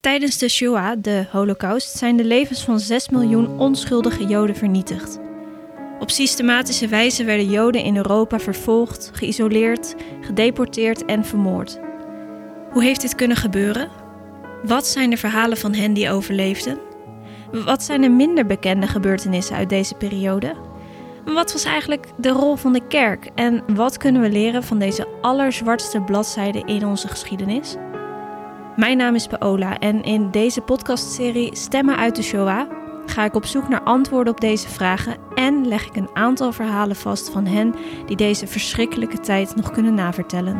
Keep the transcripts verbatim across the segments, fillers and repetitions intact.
Tijdens de Shoah, de Holocaust, zijn de levens van zes miljoen onschuldige Joden vernietigd. Op systematische wijze werden Joden in Europa vervolgd, geïsoleerd, gedeporteerd en vermoord. Hoe heeft dit kunnen gebeuren? Wat zijn de verhalen van hen die overleefden? Wat zijn de minder bekende gebeurtenissen uit deze periode? Wat was eigenlijk de rol van de kerk en wat kunnen we leren van deze allerzwartste bladzijde in onze geschiedenis? Mijn naam is Paola en in deze podcastserie Stemmen uit de Shoah ga ik op zoek naar antwoorden op deze vragen en leg ik een aantal verhalen vast van hen die deze verschrikkelijke tijd nog kunnen navertellen.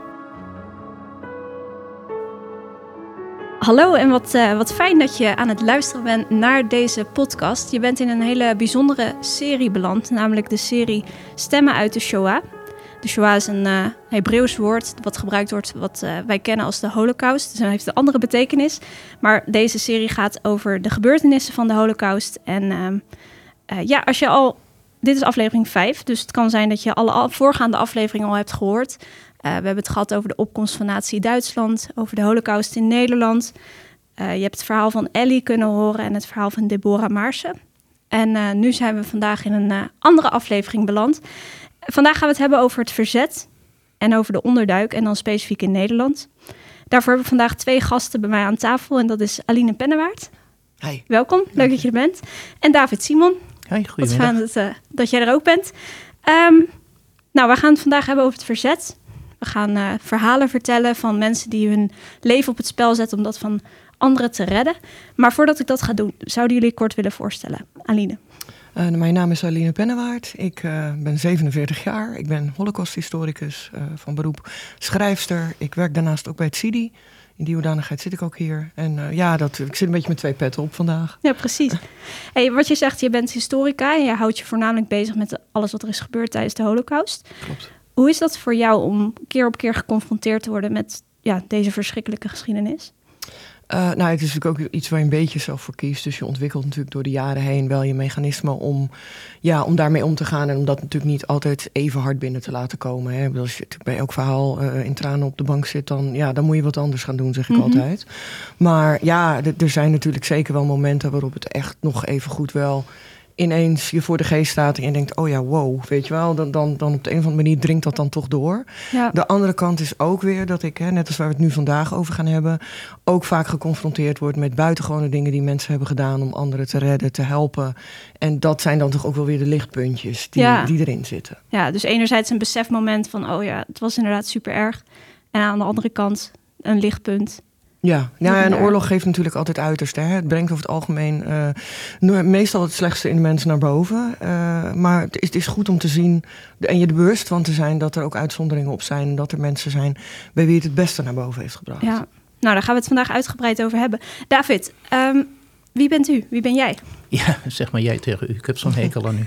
Hallo en wat, uh, wat fijn dat je aan het luisteren bent naar deze podcast. Je bent in een hele bijzondere serie beland, namelijk de serie Stemmen uit de Shoah. De Shoah is een uh, Hebreeuws woord wat gebruikt wordt, wat uh, wij kennen als de Holocaust. Dus dat heeft een andere betekenis. Maar deze serie gaat over de gebeurtenissen van de Holocaust. En uh, uh, ja, als je al... Dit is aflevering vijf, dus het kan zijn dat je alle voorgaande afleveringen al hebt gehoord. Uh, we hebben het gehad over de opkomst van Nazi-Duitsland, over de Holocaust in Nederland. Uh, je hebt het verhaal van Ellie kunnen horen en het verhaal van Deborah Maarsen. En uh, nu zijn we vandaag in een uh, andere aflevering beland. Vandaag gaan we het hebben over het verzet en over de onderduik en dan specifiek in Nederland. Daarvoor hebben we vandaag twee gasten bij mij aan tafel en dat is Aline Pennewaard. Hi. Welkom, leuk dat je er bent. En David Simon. Hi, goedemiddag. Wat fijn dat, uh, dat jij er ook bent. Um, nou, we gaan het vandaag hebben over het verzet. We gaan uh, verhalen vertellen van mensen die hun leven op het spel zetten om dat van anderen te redden. Maar voordat ik dat ga doen, zouden jullie kort willen voorstellen? Aline. Uh, mijn naam is Aline Pennewaard. Ik uh, ben zevenenveertig jaar. Ik ben holocausthistoricus uh, van beroep, schrijfster. Ik werk daarnaast ook bij het C I D I. In die hoedanigheid zit ik ook hier. En uh, ja, dat, ik zit een beetje met twee petten op vandaag. Ja, precies. Hey, wat je zegt, je bent historica en je houdt je voornamelijk bezig met alles wat er is gebeurd tijdens de Holocaust. Klopt. Hoe is dat voor jou om keer op keer geconfronteerd te worden met ja, deze verschrikkelijke geschiedenis? Uh, nou, het is natuurlijk ook iets waar je een beetje zelf voor kiest. Dus je ontwikkelt natuurlijk door de jaren heen wel je mechanismen om, ja, om daarmee om te gaan. En om dat natuurlijk niet altijd even hard binnen te laten komen. Hè. Als je bij elk verhaal uh, in tranen op de bank zit, dan, ja, dan moet je wat anders gaan doen, zeg ik mm-hmm. altijd. Maar ja, d- er zijn natuurlijk zeker wel momenten waarop het echt nog even goed wel ineens je voor de geest staat en je denkt, oh ja, wow, weet je wel, dan, dan, dan op de een of andere manier dringt dat dan toch door. Ja. De andere kant is ook weer dat ik, hè, net als waar we het nu vandaag over gaan hebben, ook vaak geconfronteerd word met buitengewone dingen die mensen hebben gedaan om anderen te redden, te helpen. En dat zijn dan toch ook wel weer de lichtpuntjes die, ja. die erin zitten. Ja, dus enerzijds een besefmoment van, oh ja, het was inderdaad super erg. En aan de andere kant een lichtpunt. Ja, ja, en oorlog geeft natuurlijk altijd uiterste. Hè. Het brengt over het algemeen uh, meestal het slechtste in de mensen naar boven. Uh, maar het is, het is goed om te zien en je er bewust van te zijn dat er ook uitzonderingen op zijn. En dat er mensen zijn bij wie het het beste naar boven heeft gebracht. Ja, nou daar gaan we het vandaag uitgebreid over hebben. David, um, wie bent u? Wie ben jij? Ja, zeg maar jij tegen u. Ik heb zo'n hekel aan u.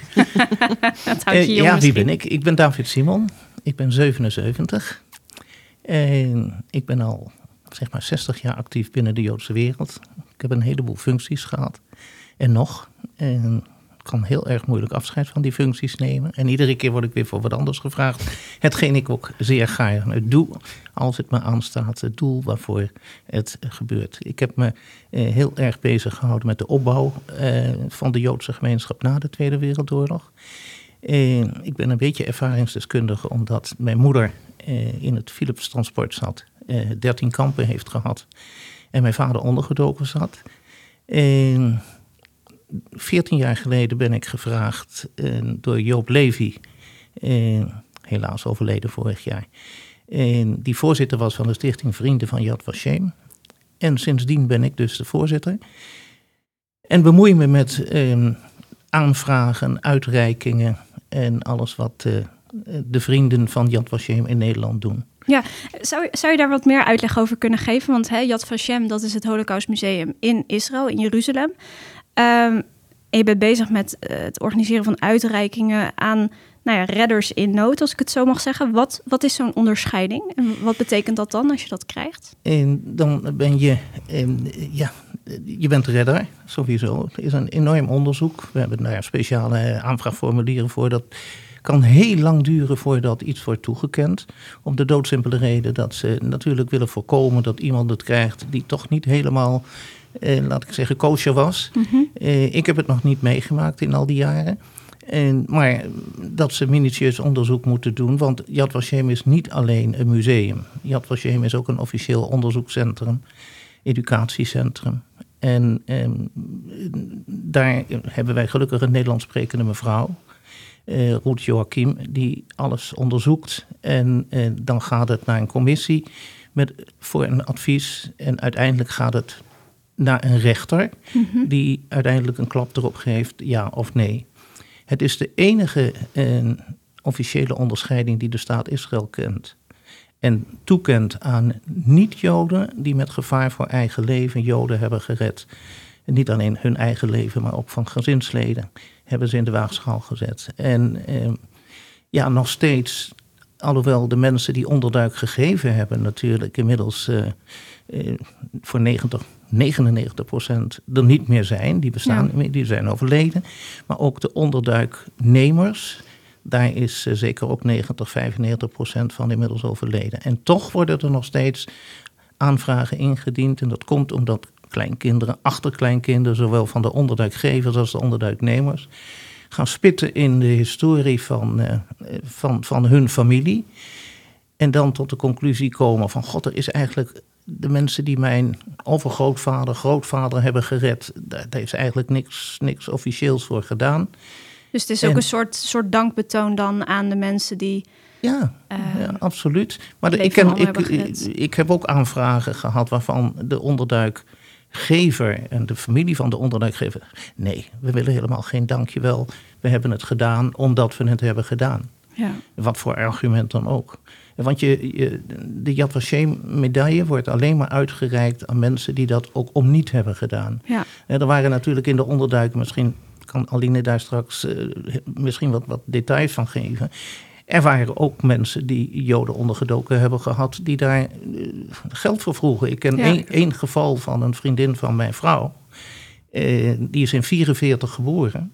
Dat houdt je uh, ja, wie ben ik? Ik ben David Simon. Ik ben zevenenzeventig. En ik ben al zeg maar zestig jaar actief binnen de Joodse wereld. Ik heb een heleboel functies gehad. En nog. En ik kan heel erg moeilijk afscheid van die functies nemen. En iedere keer word ik weer voor wat anders gevraagd. Hetgeen ik ook zeer gaarne doe, als het me aanstaat. Het doel waarvoor het gebeurt. Ik heb me eh, heel erg bezig gehouden met de opbouw eh, van de Joodse gemeenschap na de Tweede Wereldoorlog. Eh, ik ben een beetje ervaringsdeskundige, omdat mijn moeder eh, in het Philips transport zat. Uh, dertien kampen heeft gehad. En mijn vader ondergedoken zat. En veertien jaar geleden ben ik gevraagd uh, door Joop Levy. Uh, helaas overleden vorig jaar. En die voorzitter was van de stichting Vrienden van Yad Vashem. En sindsdien ben ik dus de voorzitter. En bemoei me met uh, aanvragen, uitreikingen en alles wat uh, de vrienden van Yad Vashem in Nederland doen. Ja, zou, zou je daar wat meer uitleg over kunnen geven? Want hè, Yad Vashem, dat is het Holocaustmuseum in Israël, in Jeruzalem. Um, en je bent bezig met uh, het organiseren van uitreikingen aan nou ja, redders in nood, als ik het zo mag zeggen. Wat, wat is zo'n onderscheiding? En wat betekent dat dan als je dat krijgt? En dan ben je, en, ja, je bent redder, sowieso. Het is een enorm onderzoek. We hebben daar speciale aanvraagformulieren voor. Dat kan heel lang duren voordat iets wordt toegekend. Om de doodsimpele reden dat ze natuurlijk willen voorkomen dat iemand het krijgt die toch niet helemaal, eh, laat ik zeggen, kosher was. Mm-hmm. Eh, ik heb het nog niet meegemaakt in al die jaren. En, maar dat ze minutieus onderzoek moeten doen, want Yad Vashem is niet alleen een museum. Yad Vashem is ook een officieel onderzoekscentrum, educatiecentrum. En eh, daar hebben wij gelukkig een Nederlands sprekende mevrouw, uh, Ruth Joachim, die alles onderzoekt. En uh, dan gaat het naar een commissie met, voor een advies. En uiteindelijk gaat het naar een rechter, mm-hmm. die uiteindelijk een klap erop geeft, ja of nee. Het is de enige uh, officiële onderscheiding die de staat Israël kent. En toekent aan niet-Joden die met gevaar voor eigen leven Joden hebben gered. En niet alleen hun eigen leven, maar ook van gezinsleden hebben ze in de waagschaal gezet. En eh, ja, nog steeds, alhoewel de mensen die onderduik gegeven hebben natuurlijk inmiddels uh, uh, voor negentig, negenennegentig procent er niet meer zijn. Die bestaan niet meer, die zijn overleden. Maar ook de onderduiknemers, daar is uh, zeker ook negentig, vijfennegentig procent van inmiddels overleden. En toch worden er nog steeds aanvragen ingediend. En dat komt omdat kleinkinderen, achterkleinkinderen, zowel van de onderduikgevers als de onderduiknemers, gaan spitten in de historie van, uh, van, van hun familie. En dan tot de conclusie komen van, god, er is eigenlijk de mensen die mijn overgrootvader, grootvader hebben gered, daar heeft eigenlijk niks, niks officieels voor gedaan. Dus het is ook en, een soort, soort dankbetoon dan aan de mensen die... Ja, uh, ja absoluut. Maar de, ik, ken, ik, ik, ik heb ook aanvragen gehad waarvan de onderduikgever en de familie van de onderduikgever, nee, we willen helemaal geen dankjewel. We hebben het gedaan omdat we het hebben gedaan. Ja. Wat voor argument dan ook. Want je, je, de Yad Vashem medaille wordt alleen maar uitgereikt aan mensen die dat ook om niet hebben gedaan. Ja. En er waren natuurlijk in de onderduik, misschien kan Aline daar straks uh, misschien wat, wat details van geven. Er waren ook mensen die Joden ondergedoken hebben gehad, die daar uh, geld voor vroegen. Ik ken één ja. geval van een vriendin van mijn vrouw. Uh, die is in vierenveertig geboren.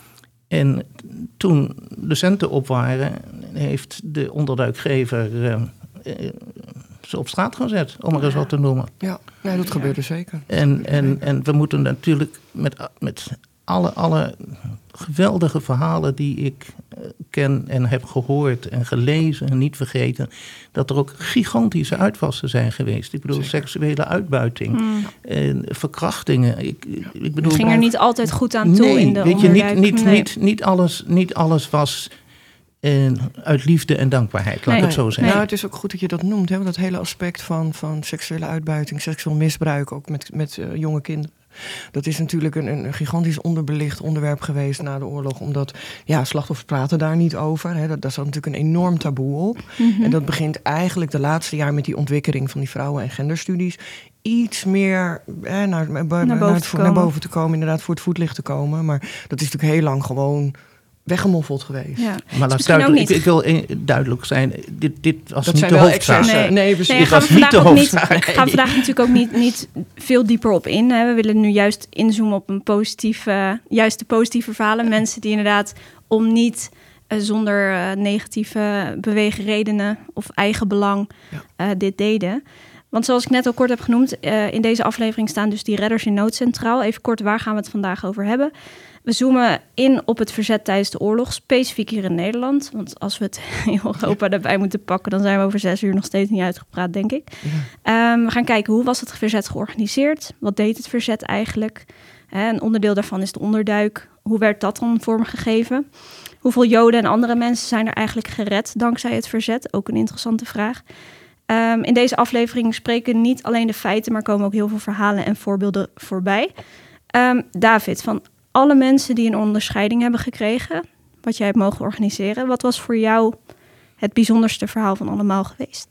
En toen de centen op waren, heeft de onderduikgever uh, uh, ze op straat gezet, om er eens wat te noemen. Ja, ja dat gebeurde zeker. En, en, en we moeten natuurlijk met, met alle, alle geweldige verhalen die ik ken en heb gehoord en gelezen en niet vergeten, dat er ook gigantische uitwassen zijn geweest. Ik bedoel, zeker. Seksuele uitbuiting, mm. en verkrachtingen. Ik, ik bedoel, het ging er niet altijd goed aan toe nee, in de weet je, niet, niet, nee. niet, niet, alles, niet alles was uh, uit liefde en dankbaarheid, laat nee. het zo zeggen. Nou, het is ook goed dat je dat noemt, hè, want dat hele aspect van, van seksuele uitbuiting, seksueel misbruik, ook met, met uh, jonge kinderen. Dat is natuurlijk een, een gigantisch onderbelicht onderwerp geweest na de oorlog. Omdat ja, slachtoffers praten daar niet over. Hè. Dat, daar zat natuurlijk een enorm taboe op. Mm-hmm. En dat begint eigenlijk de laatste jaar met die ontwikkeling van die vrouwen- en genderstudies. Iets meer eh, naar, naar, naar, boven naar, het, naar boven te komen. Inderdaad voor het voetlicht te komen. Maar dat is natuurlijk heel lang gewoon weggemoffeld geweest. Ja. Maar laat duidelijk, ik, ik wil duidelijk zijn, dit, dit was dat niet de hoofdzaak. Nee, nee, precies. Nee, dit was niet de hoofdzaak. We gaan vandaag natuurlijk ook niet, niet veel dieper op in. Hè. We willen nu juist inzoomen op een positieve, juist de positieve verhalen. Mensen die inderdaad om niet uh, zonder uh, negatieve beweegredenen of eigen belang uh, dit deden. Want zoals ik net al kort heb genoemd, uh, in deze aflevering staan dus die redders in nood centraal. Even kort, waar gaan we het vandaag over hebben? We zoomen in op het verzet tijdens de oorlog, specifiek hier in Nederland. Want als we het in Europa erbij moeten pakken, dan zijn we over zes uur nog steeds niet uitgepraat, denk ik. Ja. Um, we gaan kijken, hoe was het verzet georganiseerd? Wat deed het verzet eigenlijk? Uh, een onderdeel daarvan is de onderduik. Hoe werd dat dan vormgegeven? Hoeveel Joden en andere mensen zijn er eigenlijk gered dankzij het verzet? Ook een interessante vraag. Um, in deze aflevering spreken niet alleen de feiten, maar komen ook heel veel verhalen en voorbeelden voorbij. Um, David, van alle mensen die een onderscheiding hebben gekregen, wat jij hebt mogen organiseren, wat was voor jou het bijzonderste verhaal van allemaal geweest?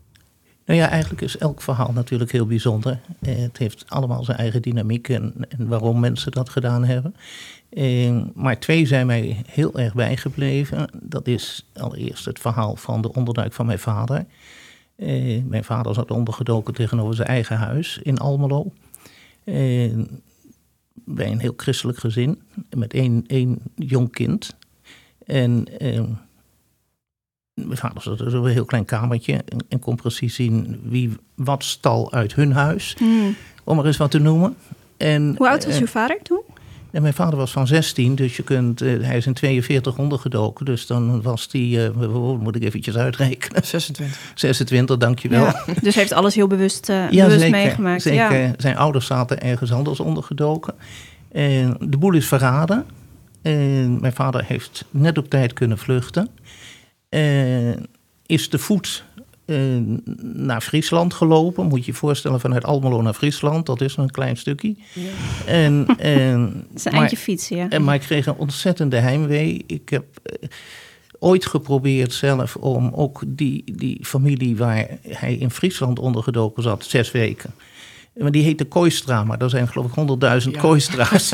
Nou ja, eigenlijk is elk verhaal natuurlijk heel bijzonder. Eh, het heeft allemaal zijn eigen dynamiek en, en waarom mensen dat gedaan hebben. Eh, maar twee zijn mij heel erg bijgebleven. Dat is allereerst het verhaal van de onderduik van mijn vader. Eh, mijn vader zat ondergedoken tegenover zijn eigen huis in Almelo. Eh, bij een heel christelijk gezin met één, één jong kind. En eh, Mijn vader zat in een heel klein kamertje en, en kon precies zien wie wat stal uit hun huis. Hmm. Om er eens wat te noemen. En, Hoe oud was uh, uw vader toen? En mijn vader was van zestien, dus je kunt, uh, hij is in tweeënveertig ondergedoken. Dus dan was hij, uh, moet ik eventjes uitrekenen. zesentwintig. zesentwintig, dankjewel. Ja. Dus heeft alles heel bewust, uh, ja, bewust zeker, meegemaakt. Zeker. Ja. Zijn ouders zaten ergens anders ondergedoken. Uh, de boel is verraden. Uh, mijn vader heeft net op tijd kunnen vluchten. Uh, is te voet uh, naar Friesland gelopen. Moet je je voorstellen, vanuit Almelo naar Friesland. Dat is een klein stukje. Ja. En, en, het is een maar, eindje fietsen, ja. En, maar ik kreeg een ontzettende heimwee. Ik heb uh, ooit geprobeerd zelf om ook die, die familie waar hij in Friesland ondergedoken zat, zes weken. Maar die heette Kooistra, maar er zijn geloof ik honderdduizend ja. Kooistra's.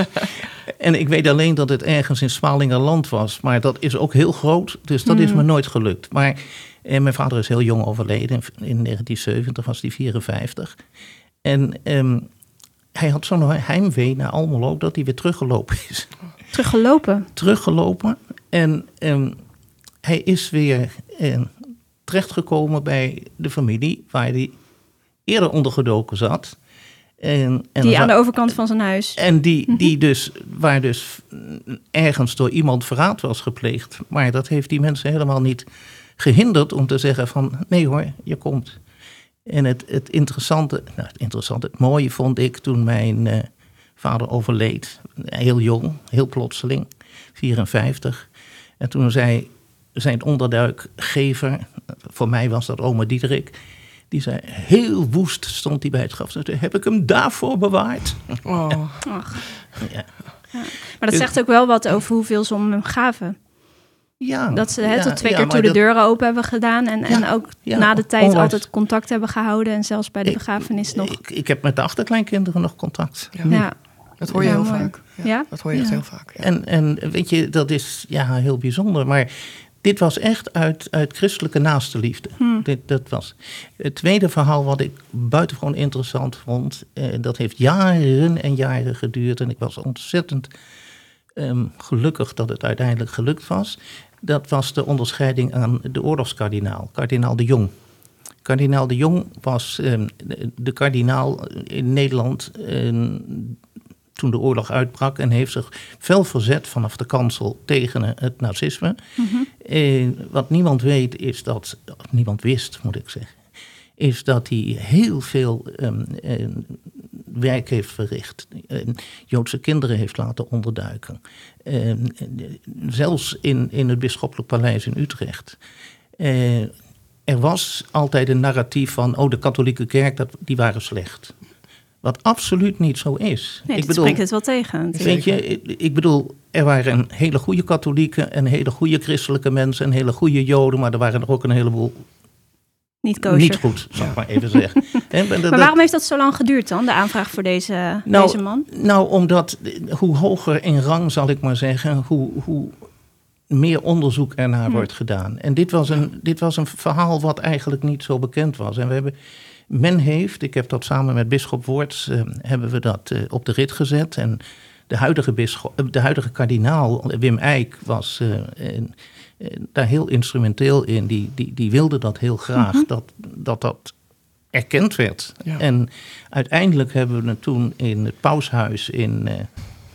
En ik weet alleen dat het ergens in Smalingerland was. Maar dat is ook heel groot, dus dat mm. is me nooit gelukt. Maar eh, mijn vader is heel jong overleden. In negentien zeventig was hij vierenvijftig. En um, hij had zo'n heimwee naar Almelo dat hij weer teruggelopen is. Teruggelopen? Teruggelopen. En um, hij is weer um, terechtgekomen bij de familie waar hij eerder ondergedoken zat. En, en die aan de overkant van zijn huis. En die, die dus, waar dus ergens door iemand verraad was gepleegd. Maar dat heeft die mensen helemaal niet gehinderd om te zeggen van nee hoor, je komt. En het, het interessante, nou het interessante, het mooie vond ik toen mijn uh, vader overleed. Heel jong, heel plotseling, vierenvijftig. En toen zei zijn onderduikgever, voor mij was dat oma Diederik. Die zei, heel woest stond hij bij het graf. Toen heb ik hem daarvoor bewaard. Oh. Ach. Ja. Ja. Maar dat zegt ook wel wat over hoeveel ze om hem gaven. Ja. Dat ze he, ja, tot twee ja, keer toe de dat... deuren open hebben gedaan. En, ja, en ook ja, na de tijd onwijs. Altijd contact hebben gehouden. En zelfs bij de ik, begrafenis nog. Ik, ik heb met de achterkleinkinderen nog contact. Ja. Ja. Dat hoor je ja, heel mooi. vaak. Ja, ja? Dat hoor je ja. echt heel vaak. Ja. En, en weet je, dat is ja, heel bijzonder. Maar dit was echt uit, uit christelijke naastenliefde. Hmm. Dit, dat was. Het tweede verhaal wat ik buitengewoon interessant vond. Eh, dat heeft jaren en jaren geduurd. En ik was ontzettend um, gelukkig dat het uiteindelijk gelukt was. Dat was de onderscheiding aan de oorlogskardinaal, kardinaal de Jong. Kardinaal de Jong was um, de, de kardinaal in Nederland um, toen de oorlog uitbrak en heeft zich fel verzet vanaf de kansel tegen het nazisme. Mm-hmm. Eh, wat niemand weet is dat, niemand wist moet ik zeggen, is dat hij heel veel um, uh, werk heeft verricht. Uh, Joodse kinderen heeft laten onderduiken. Uh, zelfs in, in het bisschoppelijk paleis in Utrecht. Uh, er was altijd een narratief van, oh de katholieke kerk, dat, die waren slecht. Wat absoluut niet zo is. Nee, ik bedoel, spreekt het wel tegen. Weet je, ik, ik bedoel, er waren een hele goede katholieken en hele goede christelijke mensen en hele goede Joden, maar er waren er ook een heleboel niet kosher. Niet goed, zal ik maar even zeggen. En, maar dat, waarom heeft dat zo lang geduurd dan, de aanvraag voor deze, nou, deze man? Nou, omdat hoe hoger in rang, zal ik maar zeggen, hoe, hoe meer onderzoek ernaar hm. wordt gedaan. En dit was, een, dit was een verhaal wat eigenlijk niet zo bekend was. En we hebben, men heeft, ik heb dat samen met bisschop Voorts, uh, hebben we dat uh, op de rit gezet. En de huidige, bisschop, de huidige kardinaal, Wim Eijk, was uh, uh, uh, daar heel instrumenteel in. Die, die, die wilde dat heel graag, mm-hmm. dat, dat dat erkend werd. Ja. En uiteindelijk hebben we het toen in het Paushuis in, uh,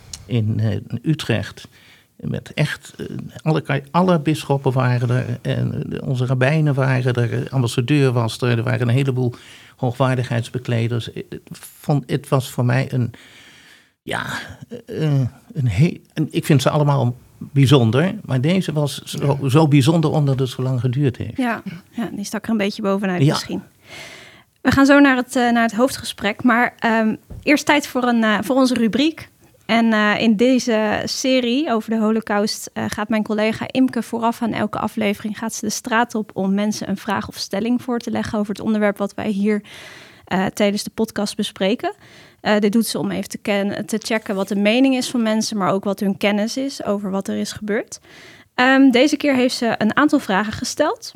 in uh, Utrecht, met echt, uh, alle, alle bisschoppen waren er, en onze rabbijnen waren er, de ambassadeur was er, er waren een heleboel hoogwaardigheidsbekleders. Het, vond, het was voor mij een, ja, uh, een heel, een, ik vind ze allemaal bijzonder, maar deze was zo, zo bijzonder omdat het zo lang geduurd heeft. Ja, ja, die stak er een beetje bovenuit ja. misschien. We gaan zo naar het, uh, naar het hoofdgesprek, maar um, eerst tijd voor, een, uh, voor onze rubriek. En uh, in deze serie over de Holocaust uh, gaat mijn collega Imke vooraf aan elke aflevering gaat ze de straat op om mensen een vraag of stelling voor te leggen over het onderwerp wat wij hier uh, tijdens de podcast bespreken. Uh, dit doet ze om even te, ken- te checken wat de mening is van mensen, maar ook wat hun kennis is over wat er is gebeurd. Um, deze keer heeft ze een aantal vragen gesteld.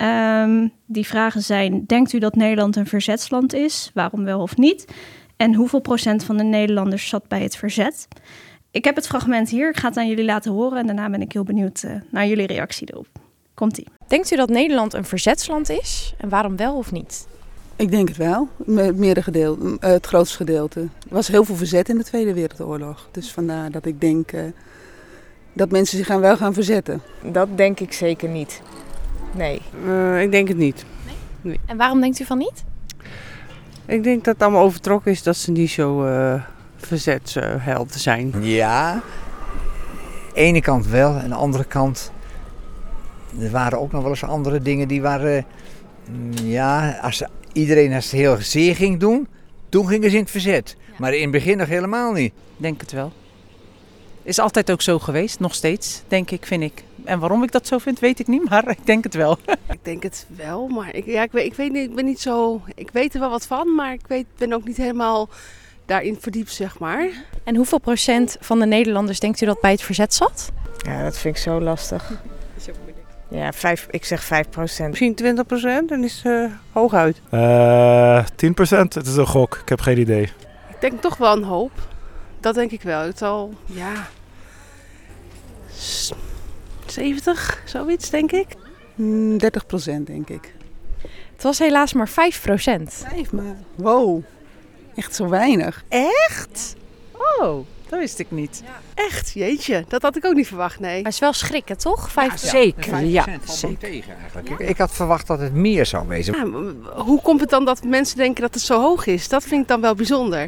Um, die vragen zijn, denkt u dat Nederland een verzetsland is? Waarom wel of niet? En hoeveel procent van de Nederlanders zat bij het verzet? Ik heb het fragment hier, ik ga het aan jullie laten horen en daarna ben ik heel benieuwd uh, naar jullie reactie erop. Komt-ie. Denkt u dat Nederland een verzetsland is? En waarom wel of niet? Ik denk het wel. Het, meerdere gedeelte, uh, het grootste gedeelte. Er was heel veel verzet in de Tweede Wereldoorlog. Dus vandaar dat ik denk uh, dat mensen zich gaan wel gaan verzetten. Dat denk ik zeker niet. Nee. Uh, ik denk het niet. Nee? Nee. En waarom denkt u van niet? Ik denk dat het allemaal overtrokken is dat ze niet zo uh, verzetshelden zijn. Ja, aan de ene kant wel. Aan de andere kant, er waren ook nog wel eens andere dingen die waren... Ja, als iedereen als het heel zeer ging doen, toen gingen ze in het verzet. Ja. Maar in het begin nog helemaal niet. Denk het wel. Is altijd ook zo geweest, nog steeds, denk ik, vind ik. En waarom ik dat zo vind, weet ik niet, maar ik denk het wel. Ik denk het wel, maar ik, ja, ik, weet, ik weet niet, ik ben niet zo... Ik weet er wel wat van, maar ik weet, ben ook niet helemaal daarin verdiept, zeg maar. En hoeveel procent van de Nederlanders denkt u dat bij het verzet zat? Ja, dat vind ik zo lastig. Ja, vijf, ik zeg vijf procent. Misschien twintig procent, dan is het uh, hooguit. Uh, tien procent, het is een gok. Ik heb geen idee. Ik denk toch wel een hoop. Dat denk ik wel. Het zal, ja... zeventig, zoiets, denk ik. Mm, dertig procent, denk ik. Het was helaas maar vijf procent. Vijf, maar wow. Echt zo weinig. Echt? Oh... Dat wist ik niet. Ja. Echt, jeetje. Dat had ik ook niet verwacht, nee. Maar het is wel schrikken, toch? vijf Ja, zeker, ja. Zeker. Tegen, eigenlijk. Ja. Ik, ik had verwacht dat het meer zou wezen. Ja, hoe komt het dan dat mensen denken dat het zo hoog is? Dat vind ik dan wel bijzonder.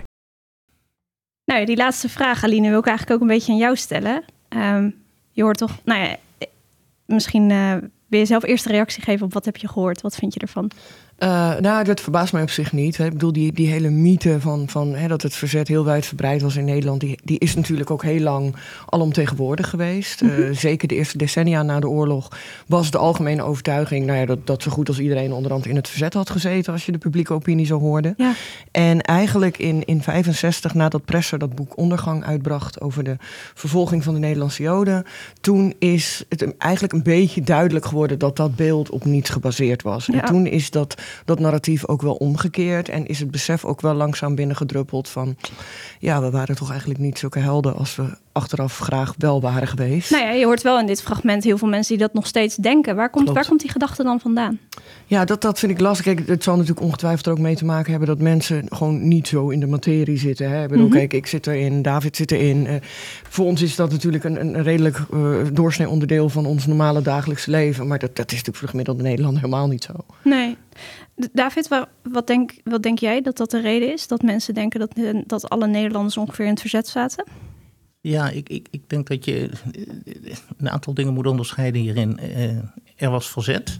Nou, die laatste vraag, Aline, wil ik eigenlijk ook een beetje aan jou stellen. Um, je hoort toch... Nou ja, misschien uh, wil je zelf eerst een reactie geven op wat heb je gehoord? Wat vind je ervan? Uh, nou, dat verbaast mij op zich niet. Hè. Ik bedoel, die, die hele mythe van, van hè, dat het verzet heel wijdverbreid was in Nederland... Die, die is natuurlijk ook heel lang alomtegenwoordig geweest. Mm-hmm. Uh, zeker de eerste decennia na de oorlog was de algemene overtuiging... Nou ja, dat, dat zo goed als iedereen onderhand in het verzet had gezeten... als je de publieke opinie zo hoorde. Ja. En eigenlijk in negentien vijfenzestig, nadat Presser dat boek Ondergang uitbracht... over de vervolging van de Nederlandse Joden... toen is het eigenlijk een beetje duidelijk geworden... dat dat beeld op niets gebaseerd was. Ja. En toen is dat... dat narratief ook wel omgekeerd. En is het besef ook wel langzaam binnengedruppeld van... ja, we waren toch eigenlijk niet zulke helden... als we achteraf graag wel waren geweest. Nou ja, je hoort wel in dit fragment heel veel mensen die dat nog steeds denken. Waar komt, waar komt die gedachte dan vandaan? Ja, dat, dat vind ik lastig. Kijk, het zal natuurlijk ongetwijfeld er ook mee te maken hebben... dat mensen gewoon niet zo in de materie zitten. Hè? Ik bedoel, mm-hmm. Kijk, ik zit erin, David zit erin. Uh, voor ons is dat natuurlijk een, een redelijk uh, doorsnee onderdeel... van ons normale dagelijkse leven. Maar dat, dat is natuurlijk voor de gemiddelde Nederlander helemaal niet zo. Nee. David, wat denk, wat denk jij dat dat de reden is? Dat mensen denken dat, dat alle Nederlanders ongeveer in het verzet zaten? Ja, ik, ik, ik denk dat je een aantal dingen moet onderscheiden hierin. Uh, er was verzet.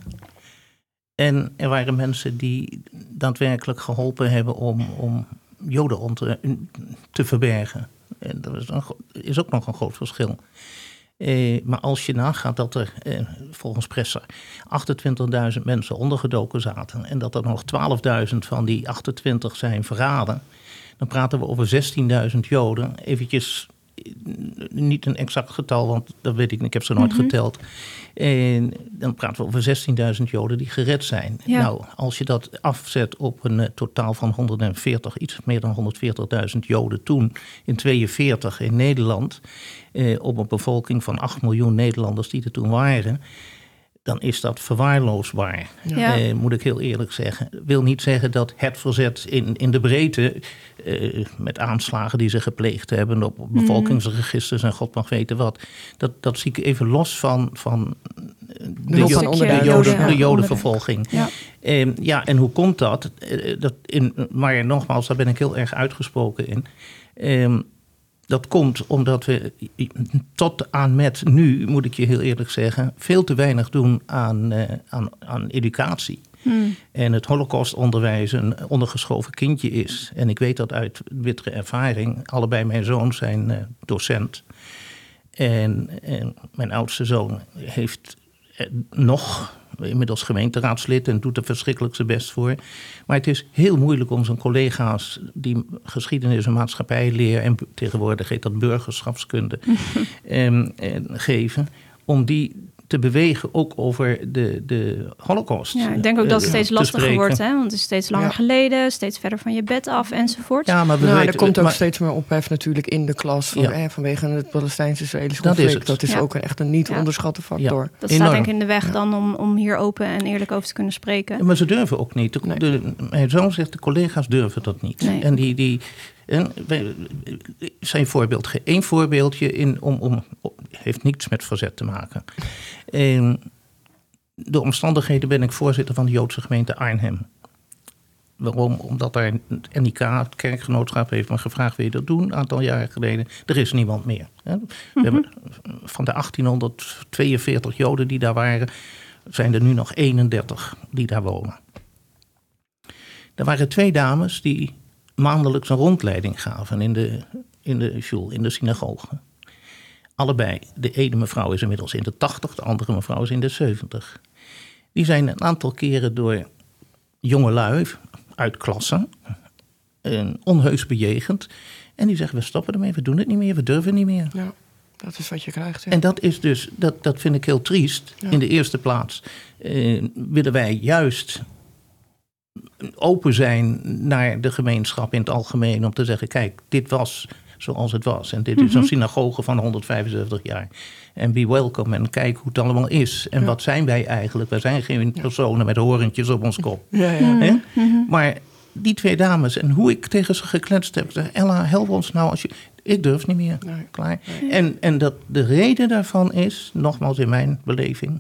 En er waren mensen die daadwerkelijk geholpen hebben om, om Joden te, te verbergen. En dat is, een, is ook nog een groot verschil. Uh, maar als je nagaat dat er uh, volgens Presser achtentwintigduizend mensen ondergedoken zaten... en dat er nog twaalfduizend van die achtentwintig zijn verraden... dan praten we over zestienduizend Joden. Eventjes, niet een exact getal, want dat weet ik niet, ik heb ze nooit mm-hmm. geteld. En dan praten we over zestienduizend Joden die gered zijn. Ja. Nou, als je dat afzet op een uh, totaal van honderdveertig, iets meer dan honderdveertigduizend Joden toen in tweeënveertig in Nederland... Uh, op een bevolking van acht miljoen Nederlanders die er toen waren... dan is dat verwaarloosbaar, ja. uh, moet ik heel eerlijk zeggen. Wil niet zeggen dat het verzet in, in de breedte... Uh, met aanslagen die ze gepleegd hebben... op bevolkingsregisters en god mag weten wat... dat, dat zie ik even los van, van de, de, jo- de, de, joden, ja, de jodenvervolging. Ja. Uh, ja, en hoe komt dat? Uh, dat in, maar nogmaals, daar ben ik heel erg uitgesproken in... Uh, Dat komt omdat we tot aan met nu, moet ik je heel eerlijk zeggen... veel te weinig doen aan, uh, aan, aan educatie. Hmm. En het holocaustonderwijs een ondergeschoven kindje is. En ik weet dat uit bittere ervaring. Allebei mijn zoons zijn uh, docent. En, en mijn oudste zoon heeft uh, nog... inmiddels gemeenteraadslid en doet er verschrikkelijk zijn best voor. Maar het is heel moeilijk om zijn collega's... die geschiedenis en maatschappijleer... en tegenwoordig heet dat burgerschapskunde... um, en geven... om die te te bewegen ook over de, de Holocaust. Ja, ik denk ook dat het steeds uh, lastiger wordt, hè? Want het is steeds langer ja. geleden, steeds verder van je bed af enzovoort. Ja, maar we nou, weten, er komt ook maar, steeds meer ophef natuurlijk in de klas van, ja. eh, vanwege het Palestijns-Israëlisch conflict. Dat is, dat is ja. ook een, echt een niet ja. onderschatte factor. Ja. Dat staat Enorm. denk ik in de weg ja. dan om, om hier open en eerlijk over te kunnen spreken. Ja, maar ze durven ook niet. De, nee. de, mijn zoon zegt, de collega's durven dat niet. Nee. En die... die En zijn voorbeeld, één voorbeeldje in, om, om, heeft niets met verzet te maken. En door omstandigheden ben ik voorzitter van de Joodse gemeente Arnhem. Waarom? Omdat er een N I K, het kerkgenootschap, heeft me gevraagd: wil je dat doen? Een aantal jaren geleden. Er is niemand meer. We mm-hmm. hebben van de achttienhonderdtweeënveertig Joden die daar waren, zijn er nu nog eenendertig die daar wonen. Er waren twee dames die maandelijks een rondleiding gaven in de, in de shul, in de synagoge. Allebei. De ene mevrouw is inmiddels in de tachtig, de andere mevrouw is in de zeventig. Die zijn een aantal keren door jongelui uit klassen onheus bejegend. En die zeggen, we stoppen ermee, we doen het niet meer, we durven niet meer. Ja, dat is wat je krijgt. Ja. En dat is dus, dat, dat vind ik heel triest. Ja. In de eerste plaats uh, willen wij juist open zijn naar de gemeenschap in het algemeen om te zeggen, kijk, dit was zoals het was. En dit is mm-hmm. een synagoge van honderdvijfenzeventig jaar. En be welcome en kijk hoe het allemaal is. En ja. wat zijn wij eigenlijk? Wij zijn geen personen met horentjes op ons kop. Ja, ja. Mm-hmm. Maar die twee dames en hoe ik tegen ze gekletst heb. Zeg, Ella, help ons nou. Als je, ik durf niet meer. Nee. Klaar. Nee. En, en dat de reden daarvan is, nogmaals in mijn beleving,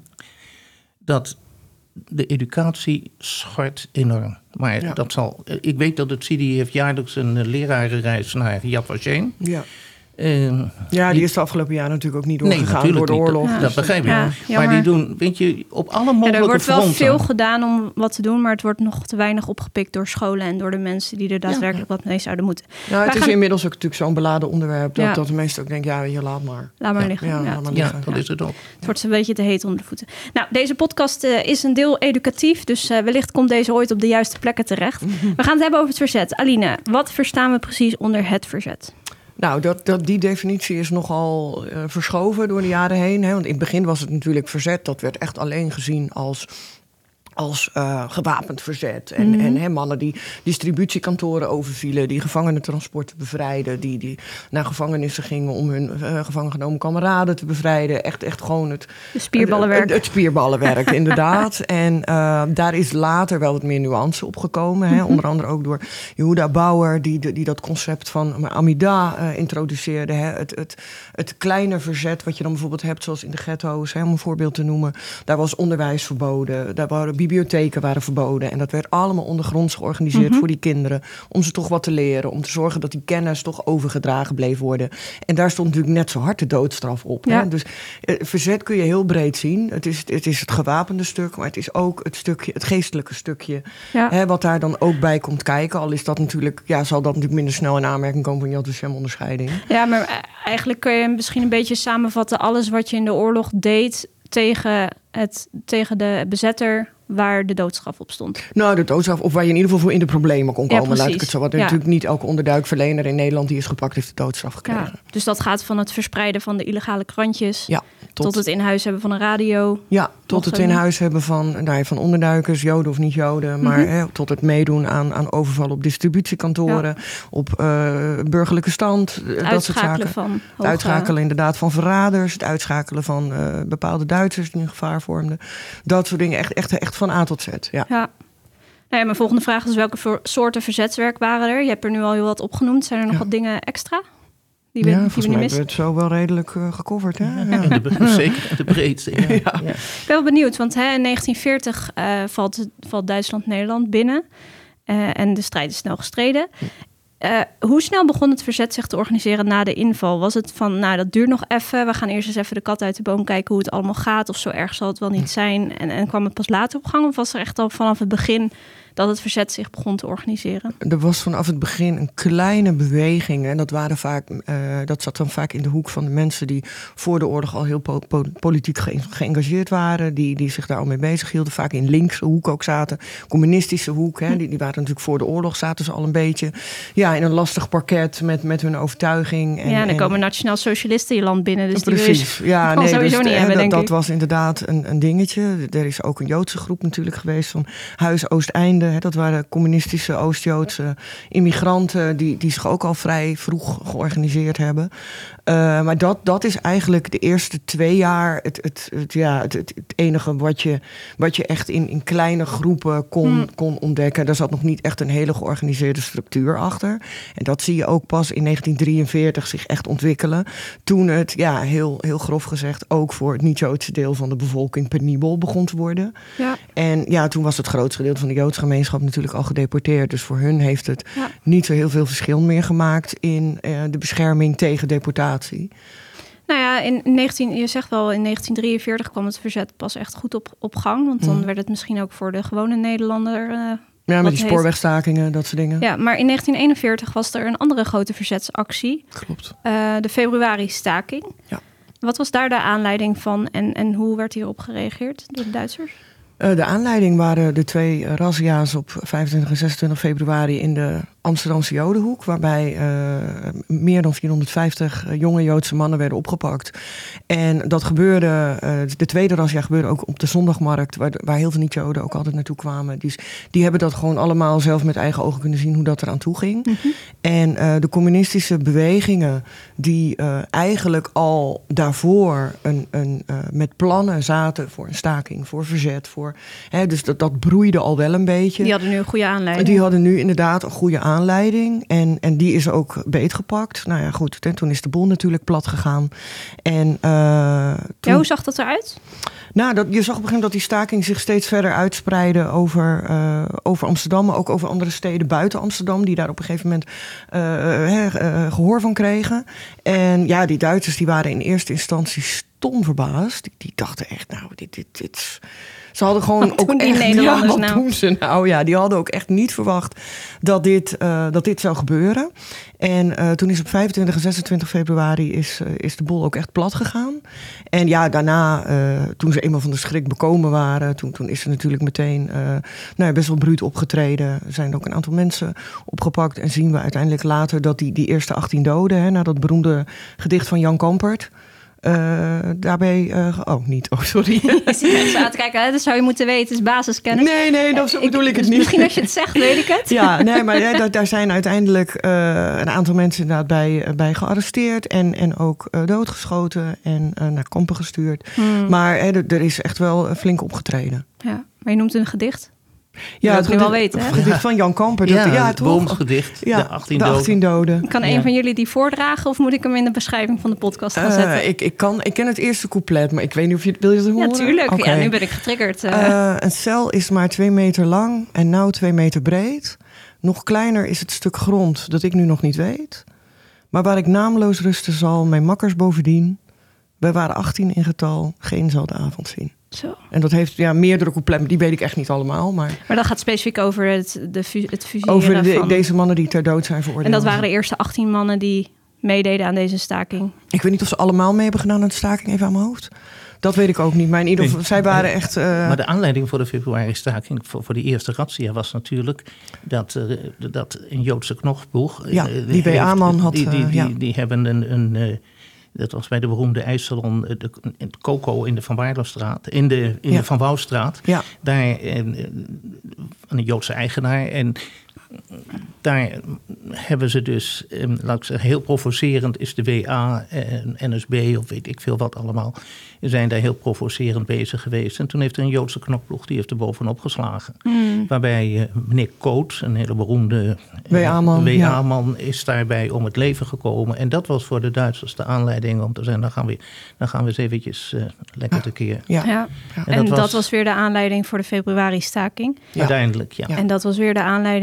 dat de educatie schort enorm. Maar ja. dat zal. Ik weet dat het C I D I heeft jaarlijks een lerarenreis naar Yad Vashem. Ja. Uh, ja, die is de afgelopen jaren natuurlijk ook niet doorgegaan nee, door de oorlog. Dat, dat begrijp ik. Ja, maar die doen, weet je, op alle mogelijke fronten. Ja, er wordt wel fronten. veel gedaan om wat te doen, maar het wordt nog te weinig opgepikt door scholen en door de mensen die er daadwerkelijk ja. wat mee zouden moeten. Ja, het Wij is gaan... inmiddels ook natuurlijk zo'n beladen onderwerp dat, ja. dat de meesten ook denken, ja, je laat maar. Laat maar ja. liggen. Ja, ja, laat maar liggen. ja dat is het ook. Het wordt een beetje te heet onder de voeten. Nou, deze podcast uh, is een deel educatief, dus uh, wellicht komt deze ooit op de juiste plekken terecht. We gaan het hebben over het verzet. Aline, wat verstaan we precies onder het verzet? Nou, dat, dat, die definitie is nogal uh, verschoven door de jaren heen. Hè? Want in het begin was het natuurlijk verzet. Dat werd echt alleen gezien als, als uh, gewapend verzet. En, mm-hmm. en hè, mannen die distributiekantoren overvielen, die gevangenentransporten bevrijden, die, die naar gevangenissen gingen om hun uh, gevangen genomen kameraden te bevrijden. Echt, echt gewoon het spierballenwerk. Het, het spierballenwerk, inderdaad. En uh, daar is later wel wat meer nuance op gekomen. Hè? Mm-hmm. Onder andere ook door Yehuda Bauer, die, die, die dat concept van Amida uh, introduceerde. Hè? Het, het, het kleine verzet, wat je dan bijvoorbeeld hebt, zoals in de ghetto's, hè, om een voorbeeld te noemen. Daar was onderwijs verboden, daar waren bibliotheken waren verboden. En dat werd allemaal ondergronds georganiseerd mm-hmm. voor die kinderen. Om ze toch wat te leren. Om te zorgen dat die kennis toch overgedragen bleef worden. En daar stond natuurlijk net zo hard de doodstraf op. Ja. Hè? Dus eh, verzet kun je heel breed zien. Het is, het is het gewapende stuk. Maar het is ook het stukje, het geestelijke stukje. Ja. Hè, wat daar dan ook bij komt kijken. Al is dat natuurlijk, ja, zal dat natuurlijk minder snel in aanmerking komen van Yad Vashem onderscheiding. Ja, maar eigenlijk kun je misschien een beetje samenvatten. Alles wat je in de oorlog deed tegen, het, tegen de bezetter, waar de doodstraf op stond. Nou, de doodstraf, of waar je in ieder geval voor in de problemen kon komen. Ja, laat ik het zo. Want ja. natuurlijk niet elke onderduikverlener in Nederland die is gepakt heeft de doodstraf gekregen. Ja, dus dat gaat van het verspreiden van de illegale krantjes, ja, tot, tot het in huis hebben van een radio. Ja, tot het in huis hebben van, nou, van onderduikers, Joden of niet Joden, maar mm-hmm. hè, tot het meedoen aan, aan overval op distributiekantoren, ja. op uh, burgerlijke stand, het dat soort zaken. Van het uitschakelen inderdaad van verraders, het uitschakelen van uh, bepaalde Duitsers die een gevaar vormden. Dat soort dingen, echt, echt, echt van A tot Z. Ja. ja. Nou ja, mijn volgende vraag is, welke voor soorten verzetswerk waren er? Je hebt er nu al heel wat opgenoemd. Zijn er nog ja. wat dingen extra? Die we, ja, die volgens we mij hebben we het zo wel redelijk uh, gecoverd. Hè? Ja. Ja. De, zeker de breedste. Ja. Ja. Ja. Ik ben wel benieuwd, want hè, in negentien veertig uh, valt, valt Duitsland Nederland binnen. Uh, en de strijd is snel gestreden. Uh, hoe snel begon het verzet zich te organiseren na de inval? Was het van, nou, dat duurt nog even. We gaan eerst eens even de kat uit de boom kijken hoe het allemaal gaat. Of zo erg zal het wel niet zijn. En, en kwam het pas later op gang? Of was er echt al vanaf het begin dat het verzet zich begon te organiseren? Er was vanaf het begin een kleine beweging. En dat, waren vaak, uh, dat zat dan vaak in de hoek van de mensen die voor de oorlog al heel po- po- politiek ge- geëngageerd waren. Die, die zich daar al mee bezig hielden. Vaak in linkse hoek ook zaten. Communistische hoek. Hè, die, die waren natuurlijk voor de oorlog, zaten ze al een beetje ja, in een lastig parket met, met hun overtuiging. En, ja, en dan en, komen nationaal socialisten je land binnen. Dus precies. die ja, nee, sowieso dus, niet hè, hebben, dat, denk dat ik. was inderdaad een, een dingetje. Er is ook een Joodse groep natuurlijk geweest van Huis Oosteinde. Hè, dat waren communistische Oost-Joodse immigranten die, die zich ook al vrij vroeg georganiseerd hebben. Uh, maar dat, dat is eigenlijk de eerste twee jaar het, het, het, ja, het, het, het enige wat je, wat je echt in, in kleine groepen kon, hmm. kon ontdekken. Daar zat nog niet echt een hele georganiseerde structuur achter. En dat zie je ook pas in negentien drieënveertig zich echt ontwikkelen. Toen het, ja, heel, heel grof gezegd, ook voor het niet-Joodse deel van de bevolking penibel begon te worden. Ja. En ja, toen was het grootste gedeelte van de Joodse gemeenschap natuurlijk al gedeporteerd. Dus voor hun heeft het ja. niet zo heel veel verschil meer gemaakt in uh, de bescherming tegen deportatie. Nou ja, in negentien, je zegt wel, in negentien drieënveertig kwam het verzet pas echt goed op, op gang. Want dan mm. werd het misschien ook voor de gewone Nederlander... Uh, ja, met die spoorwegstakingen, dat soort dingen. Ja, maar in negentien eenenveertig was er een andere grote verzetsactie. Klopt. Uh, de februari-staking. Ja. Wat was daar de aanleiding van en, en hoe werd hierop gereageerd door de Duitsers? Uh, de aanleiding waren de twee uh, razzia's op vijfentwintig en zesentwintig februari in de Amsterdamse Jodenhoek, waarbij uh, meer dan vierhonderdvijftig uh, jonge Joodse mannen werden opgepakt. En dat gebeurde, uh, de tweede razzia gebeurde ook op de zondagmarkt, waar, waar heel veel niet-Joden ook altijd naartoe kwamen. Die, die hebben dat gewoon allemaal zelf met eigen ogen kunnen zien hoe dat eraan toe ging. Mm-hmm. En uh, de communistische bewegingen die uh, eigenlijk al daarvoor een, een, uh, met plannen zaten voor een staking, voor verzet, voor, hè, dus dat, dat broeide al wel een beetje. Die hadden nu een goede aanleiding. Die hadden nu inderdaad een goede aanleiding. aanleiding. En, en die is ook beetgepakt. Nou ja, goed. En toen is de boel natuurlijk plat gegaan. En, uh, toen... ja, hoe zag dat eruit? Nou, dat, je zag op een gegeven moment dat die staking zich steeds verder uitspreidde over, uh, over Amsterdam, maar ook over andere steden buiten Amsterdam, die daar op een gegeven moment uh, uh, uh, gehoor van kregen. En ja, die Duitsers die waren in eerste instantie stom verbaasd. Die, die dachten echt, nou, dit, dit, dit. Ze hadden gewoon wat ook die echt, Nederlanders ja, wat nou? doen ze nou? Ja, die hadden ook echt niet verwacht dat dit, uh, dat dit zou gebeuren. En uh, toen is op vijfentwintig en zesentwintig februari is, uh, is de boel ook echt plat gegaan. En ja, daarna, uh, toen ze eenmaal van de schrik bekomen waren, toen, toen is er natuurlijk meteen uh, nou ja, best wel bruut opgetreden. Er zijn ook een aantal mensen opgepakt. En zien we uiteindelijk later dat die, die eerste achttien doden, hè, na dat beroemde gedicht van Jan Kampert. Uh, daarbij, uh, oh niet, oh sorry. Je ziet mensen aan te kijken, hè? Dat zou je moeten weten, het is basiskennis. Nee, nee, dat zo bedoel ik, ik het dus niet. Misschien als je het zegt, weet ik het. Ja, nee, maar ja, daar, daar zijn uiteindelijk uh, een aantal mensen inderdaad bij, uh, bij gearresteerd en, en ook uh, doodgeschoten en uh, naar kampen gestuurd. Hmm. Maar hè, er is echt wel flink opgetreden. Ja, maar je noemt het een gedicht? Ja, dat het gedicht, wel weten, hè? Het gedicht van Jan Kamper. Dat, ja, ja, het Boomsgedicht, ja, de achttien de achttien doden. doden. Kan een ja. van jullie die voordragen of moet ik hem in de beschrijving van de podcast gaan zetten? Uh, ik, ik, kan, ik ken het eerste couplet, maar ik weet niet of je het wil je het horen? Ja, tuurlijk. Okay. Ja, nu ben ik getriggerd. Uh. Uh, een cel is maar twee meter lang en nauw twee meter breed. Nog kleiner is het stuk grond dat ik nu nog niet weet. Maar waar ik naamloos rusten zal, mijn makkers bovendien. Wij waren achttien in getal, geen zal de avond zien. Zo. En dat heeft ja, meerdere couplets, die weet ik echt niet allemaal. Maar, maar dat gaat specifiek over het, de, het fuseren over de, van... deze mannen die ter dood zijn veroordeeld. En dat waren de eerste achttien mannen die meededen aan deze staking. Ik weet niet of ze allemaal mee hebben gedaan aan de staking, even aan mijn hoofd. Dat weet ik ook niet. Maar in ieder geval, nee, zij waren echt... Uh... Maar de aanleiding voor de februari-staking, voor, voor die eerste razzia, was natuurlijk dat, uh, dat een Joodse knokploeg... Ja, uh, die B A-man had... Die, die, uh, die, ja. die, die hebben een... een uh, dat was bij de beroemde ijssalon, de, de Coco in de Van Waardenstraat, in de, in ja. de Van Wouwstraat. Ja. Daar uh, een Joodse eigenaar. En daar hebben ze dus, um, laat ik zeggen, heel provocerend is de W A en N S B of weet ik veel wat allemaal, zijn daar heel provocerend bezig geweest. En toen heeft er een Joodse knokploeg, die heeft er bovenop geslagen. Mm. Waarbij uh, meneer Koot, een hele beroemde uh, W A-man, W A-man ja. is daarbij om het leven gekomen. En dat was voor de Duitsers de aanleiding om te zeggen, dan gaan we, dan gaan we eens eventjes uh, lekker tekeer. Ja. Ja. Ja. En, en dat, dat was, was weer de aanleiding voor de februari-staking. Ja. Uiteindelijk, ja. ja. En dat was weer de aanleiding omdat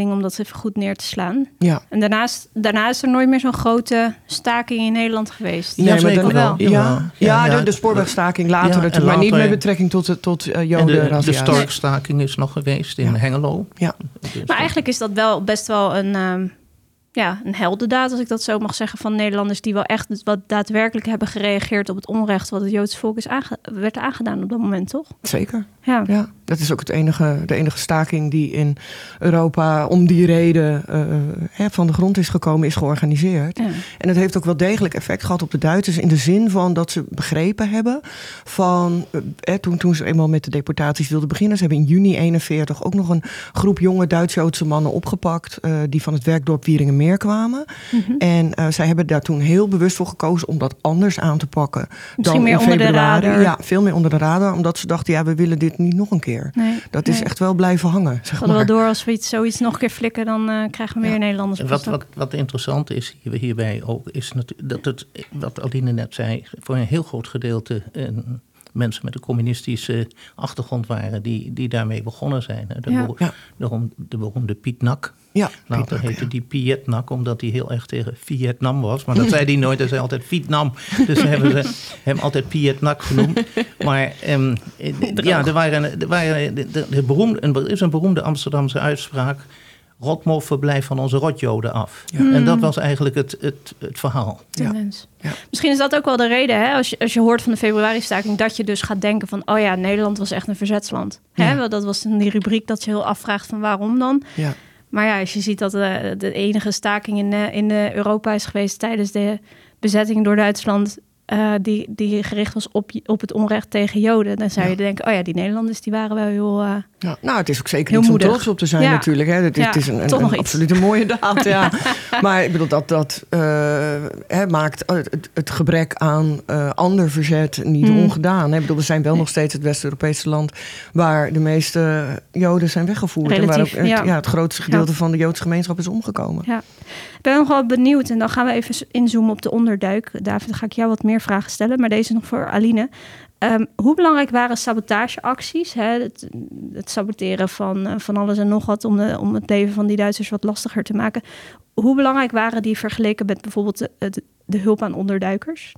even goed neer te slaan. Ja. En daarnaast, daarna is er nooit meer zo'n grote staking in Nederland geweest. Nee, maar dan wel. Ja, ja, ja, ja, ja de, de spoorwegstaking later ja, natuurlijk, maar later, niet met betrekking tot, tot uh, Joden. De, de storkstaking is nog geweest in ja. Hengelo. Ja. Dus maar eigenlijk is dat wel best wel een... Um, Ja, een heldendaad, als ik dat zo mag zeggen, van Nederlanders die wel echt wat daadwerkelijk hebben gereageerd op het onrecht wat het Joodse volk is aange- werd aangedaan op dat moment, toch? Zeker. Ja. ja, dat is ook het enige, de enige staking die in Europa om die reden uh, hè, van de grond is gekomen, is georganiseerd. Ja. En het heeft ook wel degelijk effect gehad op de Duitsers in de zin van dat ze begrepen hebben van, uh, toen, toen ze eenmaal met de deportaties wilden beginnen, ze hebben in juni eenenveertig ook nog een groep jonge Duits-Joodse mannen opgepakt uh, die van het werkdorp Wieringen meer kwamen. Mm-hmm. En uh, zij hebben daar toen heel bewust voor gekozen om dat anders aan te pakken. Misschien dan meer in onder februari. de radar. Ja, veel meer onder de radar. Omdat ze dachten, ja, we willen dit niet nog een keer. Nee, dat nee. is echt wel blijven hangen. Zeg we hadden maar. wel door als we iets, zoiets nog een keer flikken, dan uh, krijgen we meer ja. Nederlanders. Wat, wat, wat interessant is hier, hierbij ook, is dat het, wat Aline net zei, voor een heel groot gedeelte uh, mensen met een communistische achtergrond waren die, die daarmee begonnen zijn. De, ja. beroemde, ja. de, de beroemde Piet Nak. Ja, Later heette ja. die Piet Nak, omdat hij heel erg tegen Vietnam was. Maar dat zei hij nooit, hij zei altijd Vietnam. Dus ze hebben ze hem altijd Piet Nak genoemd. Maar um, ja, er, waren, er, waren, de, de, de beroemde, er is een beroemde Amsterdamse uitspraak: rotmoffen, blijf van onze rotjoden af. Ja. Mm. En dat was eigenlijk het, het, het verhaal. Ja. Ja. Misschien is dat ook wel de reden, hè? Als, je, als je hoort van de februari-staking, dat je dus gaat denken van, oh ja, Nederland was echt een verzetsland. Ja. Hè? Dat was in die rubriek dat je heel afvraagt van waarom dan. Ja. Maar ja, als je ziet dat de, de enige staking in, de, in de Europa is geweest tijdens de bezetting door Duitsland, Uh, die, die gericht was op, op het onrecht tegen Joden, dan zou je ja. denken, oh ja, die Nederlanders die waren wel heel uh, ja, nou, het is ook zeker iets om trots op te zijn ja. natuurlijk. Hè. Het, ja, het is een, een, een absoluut een mooie daad. Ja. Maar ik bedoel, dat, dat uh, hè, maakt het, het gebrek aan uh, ander verzet niet mm. ongedaan. Hè. Ik bedoel, we zijn wel nog steeds het West-Europese land waar de meeste Joden zijn weggevoerd. Relatief, en waar ook het, ja. Ja, het grootste gedeelte ja. van de Joodse gemeenschap is omgekomen. Ja. Ik ben nog wel benieuwd en dan gaan we even inzoomen op de onderduik. David, dan ga ik jou wat meer vragen stellen, maar deze nog voor Aline. Um, hoe belangrijk waren sabotageacties? Hè? Het, het saboteren van, uh, van alles en nog wat om, de, om het leven van die Duitsers wat lastiger te maken. Hoe belangrijk waren die vergeleken met bijvoorbeeld de, de, de hulp aan onderduikers?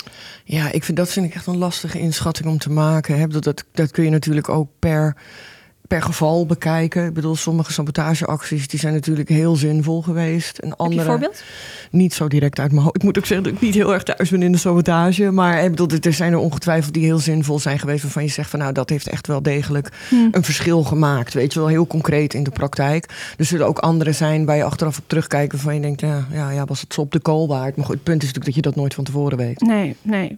Ja, ik vind, dat vind ik echt een lastige inschatting om te maken. Hè? Dat, dat, dat kun je natuurlijk ook per... per geval bekijken. Ik bedoel, sommige sabotageacties die zijn natuurlijk heel zinvol geweest. En andere, heb je een voorbeeld? Niet zo direct uit mijn hoofd. Ik moet ook zeggen dat ik niet heel erg thuis ben in de sabotage. Maar ik bedoel, er zijn er ongetwijfeld die heel zinvol zijn geweest, waarvan je zegt van nou, dat heeft echt wel degelijk hmm. een verschil gemaakt. Weet je wel, heel concreet in de praktijk. Er zullen ook andere zijn waar je achteraf op terugkijkt waarvan je denkt, ja, ja, ja was het zo op de kool waard. Maar goed, het punt is natuurlijk dat je dat nooit van tevoren weet. Nee, nee.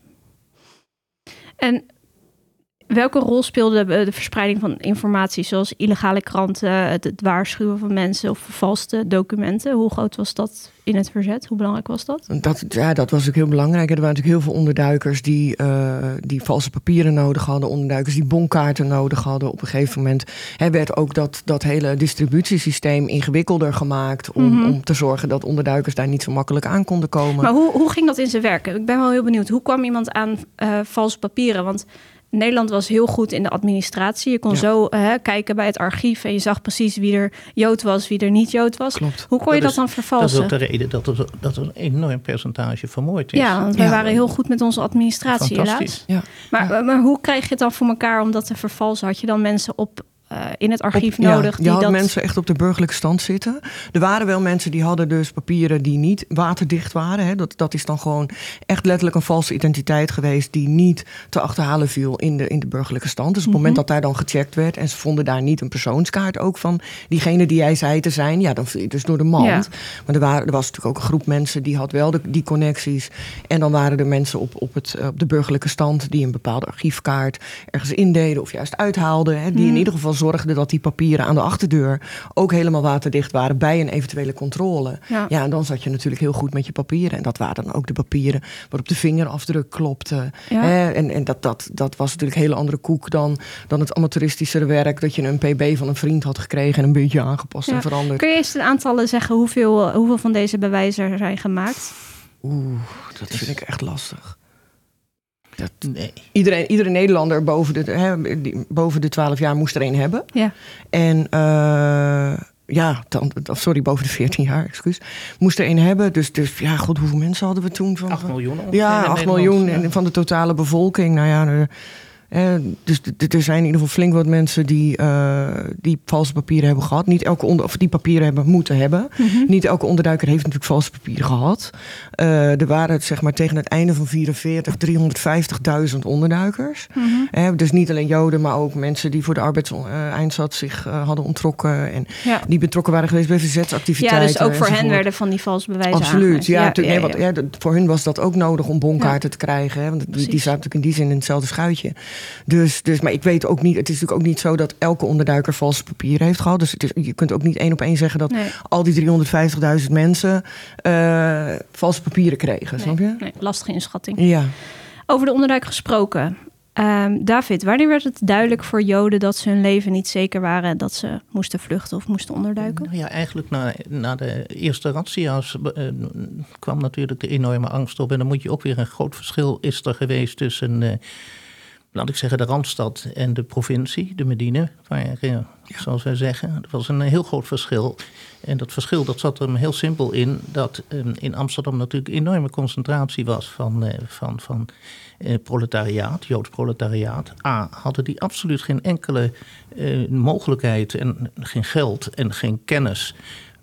En welke rol speelde de verspreiding van informatie, zoals illegale kranten, het, het waarschuwen van mensen of vervalste documenten? Hoe groot was dat in het verzet? Hoe belangrijk was dat? dat ja, dat was ook heel belangrijk. Er waren natuurlijk heel veel onderduikers die, uh, die valse papieren nodig hadden, onderduikers die bonkaarten nodig hadden. Op een gegeven moment hè, werd ook dat, dat hele distributiesysteem ingewikkelder gemaakt om, mm-hmm. om te zorgen dat onderduikers daar niet zo makkelijk aan konden komen. Maar hoe, hoe ging dat in zijn werk? Ik ben wel heel benieuwd. Hoe kwam iemand aan uh, valse papieren? Want Nederland was heel goed in de administratie. Je kon ja. zo uh, kijken bij het archief en je zag precies wie er Jood was, wie er niet Jood was. Klopt. Hoe kon je dat, dat is, dan vervalsen? Dat is ook de reden dat er, dat er een enorm percentage vermoord is. Ja, want wij ja. waren heel goed met onze administratie helaas. Ja. Maar, ja. maar hoe krijg je het dan voor elkaar om dat te vervalsen? Had je dan mensen op Uh, in het archief op, nodig? Ja, die je had dat... mensen echt op de burgerlijke stand zitten. Er waren wel mensen die hadden dus papieren die niet waterdicht waren. Hè. Dat, dat is dan gewoon echt letterlijk een valse identiteit geweest die niet te achterhalen viel in de, in de burgerlijke stand. Dus op het mm-hmm. moment dat daar dan gecheckt werd en ze vonden daar niet een persoonskaart ook van diegene die jij zei te zijn, ja, dan viel je dus door de mand. Ja. Maar er, waren, er was natuurlijk ook een groep mensen die had wel de, die connecties. En dan waren er mensen op, op, het, op de burgerlijke stand die een bepaalde archiefkaart ergens indeden of juist uithaalden. Hè, die mm. in ieder geval zorgde dat die papieren aan de achterdeur ook helemaal waterdicht waren bij een eventuele controle. Ja. ja, en dan zat je natuurlijk heel goed met je papieren. En dat waren dan ook de papieren waarop de vingerafdruk klopte. Ja. Hè? En, en dat, dat, dat was natuurlijk een hele andere koek dan, dan het amateuristischere werk dat je een P B van een vriend had gekregen en een beetje aangepast ja. en veranderd. Kun je eens een aantallen zeggen hoeveel, hoeveel van deze bewijzen er zijn gemaakt? Oeh, dat vind ik echt lastig. Dat, nee. iedereen, iedere Nederlander boven de, hè, die, boven de twaalf jaar moest er een hebben. Ja. En uh, Ja, dan, sorry, boven de veertien jaar, excuus. Moest er een hebben. Dus, dus ja, god, hoeveel mensen hadden we toen? Van, acht miljoen ongeveer. Ja, acht miljoen en van de totale bevolking. Nou ja, er, eh, dus d- er zijn in ieder geval flink wat mensen die, uh, die valse papieren hebben gehad. Niet elke onder, of die papieren hebben moeten hebben. Mm-hmm. Niet elke onderduiker heeft natuurlijk valse papieren gehad. Uh, er waren zeg maar tegen het einde van vierenveertig driehonderdvijftigduizend onderduikers. Mm-hmm. Eh, dus niet alleen Joden, maar ook mensen die voor de arbeidseinsatz zich uh, hadden onttrokken. En ja. die betrokken waren geweest bij verzetsactiviteiten. Ja, dus ook voor enzovoort. hen werden van die valse bewijzen Absoluut, ja, ja, ja, nee, ja, want, ja. ja, voor hun was dat ook nodig om bonkaarten ja. te krijgen. Hè, want die, die zaten natuurlijk in die zin in hetzelfde schuitje. Dus, dus, maar ik weet ook niet, het is natuurlijk ook niet zo dat elke onderduiker valse papieren heeft gehad. Dus het is, je kunt ook niet één op één zeggen dat nee. al die driehonderdvijftigduizend mensen uh, valse papieren kregen, nee, snap je? Nee, lastige inschatting. Ja. Over de onderduik gesproken. Um, David, wanneer werd het duidelijk voor Joden dat ze hun leven niet zeker waren en dat ze moesten vluchten of moesten onderduiken? Nou ja, eigenlijk na, na de eerste razzia's uh, kwam natuurlijk de enorme angst op. En dan moet je ook weer een groot verschil is er geweest tussen, uh, laat ik zeggen, de Randstad en de provincie, de Medine. Waar, uh, ja. zoals wij zeggen, dat was een heel groot verschil. En dat verschil dat zat er heel simpel in, dat uh, in Amsterdam natuurlijk een enorme concentratie was van, uh, van, van uh, proletariaat, Joods proletariaat. A, hadden die absoluut geen enkele uh, mogelijkheid en geen geld en geen kennis.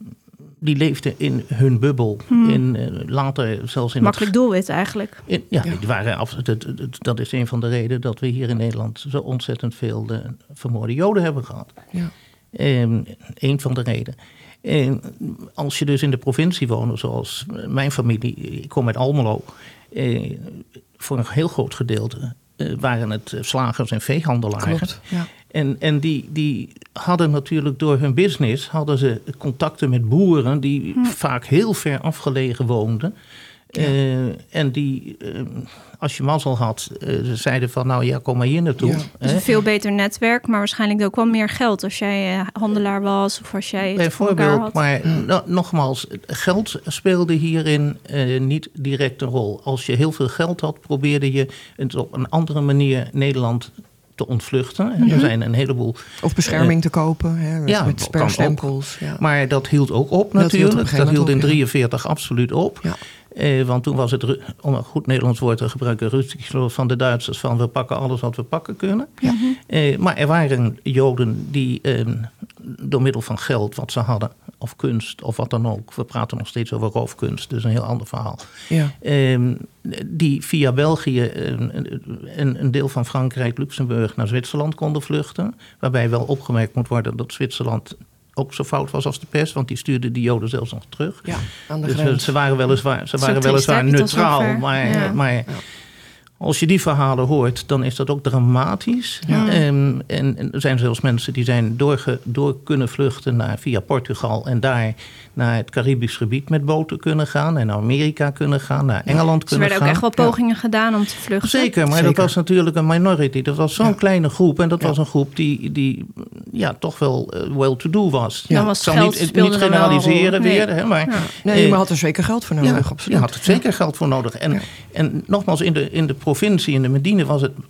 Die leefden in hun bubbel. Hmm. In, uh, later zelfs in Makkelijk het, doelwit eigenlijk. In, ja, ja. Die waren af, dat, dat is een van de redenen dat we hier in Nederland zo ontzettend veel de vermoorde Joden hebben gehad. Ja. Um, een van de redenen. En als je dus in de provincie woont, zoals mijn familie, ik kom uit Almelo, eh, voor een heel groot gedeelte eh, waren het slagers en veehandelaren. Klopt, ja. En, en die, die hadden natuurlijk door hun business hadden ze contacten met boeren die hm. vaak heel ver afgelegen woonden. Ja. Uh, en die, uh, als je mazzel had, uh, zeiden van nou ja, kom maar hier naartoe. Ja. Dus een veel beter netwerk, maar waarschijnlijk ook wel meer geld als jij uh, handelaar was of als jij bijvoorbeeld, had. Maar mm. no, nogmaals, geld speelde hierin uh, niet direct een rol. Als je heel veel geld had, probeerde je het op een andere manier Nederland te ontvluchten. Mm-hmm. Er zijn een heleboel... Of bescherming uh, te kopen, hè, met, ja, met sperstempels. Ja. Maar dat hield ook op natuurlijk. Dat hield, dat hield in negentien drieënveertig ja. absoluut op. Ja. Eh, want toen was het, om een goed Nederlands woord te gebruiken, rustig van de Duitsers van we pakken alles wat we pakken kunnen. Ja. Eh, maar er waren Joden die eh, door middel van geld wat ze hadden, of kunst, of wat dan ook. We praten nog steeds over roofkunst, dus een heel ander verhaal. Ja. Eh, die via België eh, een, een deel van Frankrijk, Luxemburg naar Zwitserland konden vluchten. Waarbij wel opgemerkt moet worden dat Zwitserland ook zo fout was als de pers, want die stuurde die Joden zelfs nog terug. Ja, aan de dus grens. ze waren weliswaar, ze waren weliswaar neutraal, maar, ja. maar ja. als je die verhalen hoort, dan is dat ook dramatisch. Ja. En, en, en er zijn zelfs mensen die zijn doorge, door kunnen vluchten naar, via Portugal en daar naar het Caribisch gebied met boten kunnen gaan en naar Amerika kunnen gaan, naar Engeland ja. kunnen gaan. Er werden ook echt wel pogingen ja. gedaan om te vluchten. Zeker, maar Zeker. dat was natuurlijk een minority. Dat was zo'n ja. kleine groep en dat ja. was een groep die, die ja, toch wel uh, well-to-do was. Ja. was Ik zal niet, niet generaliseren nee. weer. Hè, maar, ja. Nee, maar had er zeker geld voor nodig. Ja, absoluut. je had er zeker ja. geld voor nodig. En, ja. en nogmaals, in de, in de provincie, in de Medine was het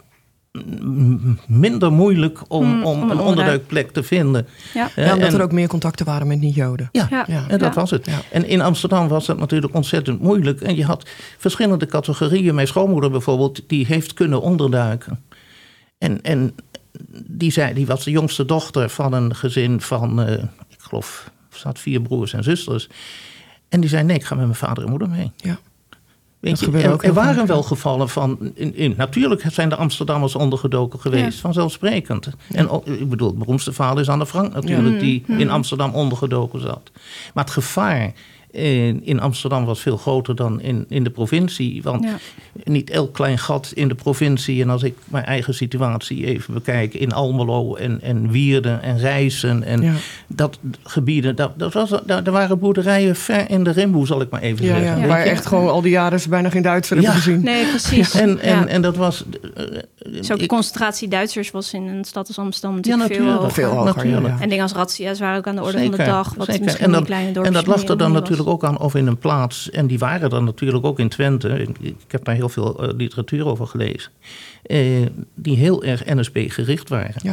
minder moeilijk om, mm, om een onderduikplek te vinden. Ja, uh, ja omdat en, er ook meer contacten waren met niet-Joden. Ja, ja. ja. en dat ja. was het. Ja. En in Amsterdam was dat natuurlijk ontzettend moeilijk. En je had verschillende categorieën. Mijn schoonmoeder bijvoorbeeld, die heeft kunnen onderduiken. En, en die, zei, die was de jongste dochter van een gezin van, uh, ik geloof, er zaten vier broers en zusters. En die zei, nee, ik ga met mijn vader en moeder mee. Ja. Weet je, er, er waren vaak. wel gevallen van... In, in, natuurlijk zijn de Amsterdammers ondergedoken geweest, ja. vanzelfsprekend. Ja. En ik bedoel, het beroemdste verhaal is Anne Frank natuurlijk... Ja. die ja. in Amsterdam ondergedoken zat. Maar het gevaar in, in Amsterdam was veel groter dan in, in de provincie. Want ja. niet elk klein gat in de provincie... en als ik mijn eigen situatie even bekijk... in Almelo en, en Wierden en Rijssen en ja. dat gebieden... Dat, dat was, daar, daar waren boerderijen ver in de rimboe, zal ik maar even ja, zeggen. Ja, waar echt gewoon al die jaren ze bijna geen Duitser hebben ja. gezien. Nee, precies. Ja. En, en, ja. en dat was... Uh, dus ook de concentratie Duitsers was in een stad als Amsterdam natuurlijk, ja, natuurlijk veel hoger. Veel hoger ja, ja. En dingen als razzia's waren ook aan de orde zeker, van de dag. Wat zeker. misschien En dat, die kleine dorpjes en dat lag er dan natuurlijk was. ook aan of in een plaats... en die waren dan natuurlijk ook in Twente... ik heb daar heel veel uh, literatuur over gelezen... Uh, die heel erg N S B gericht waren. Ja.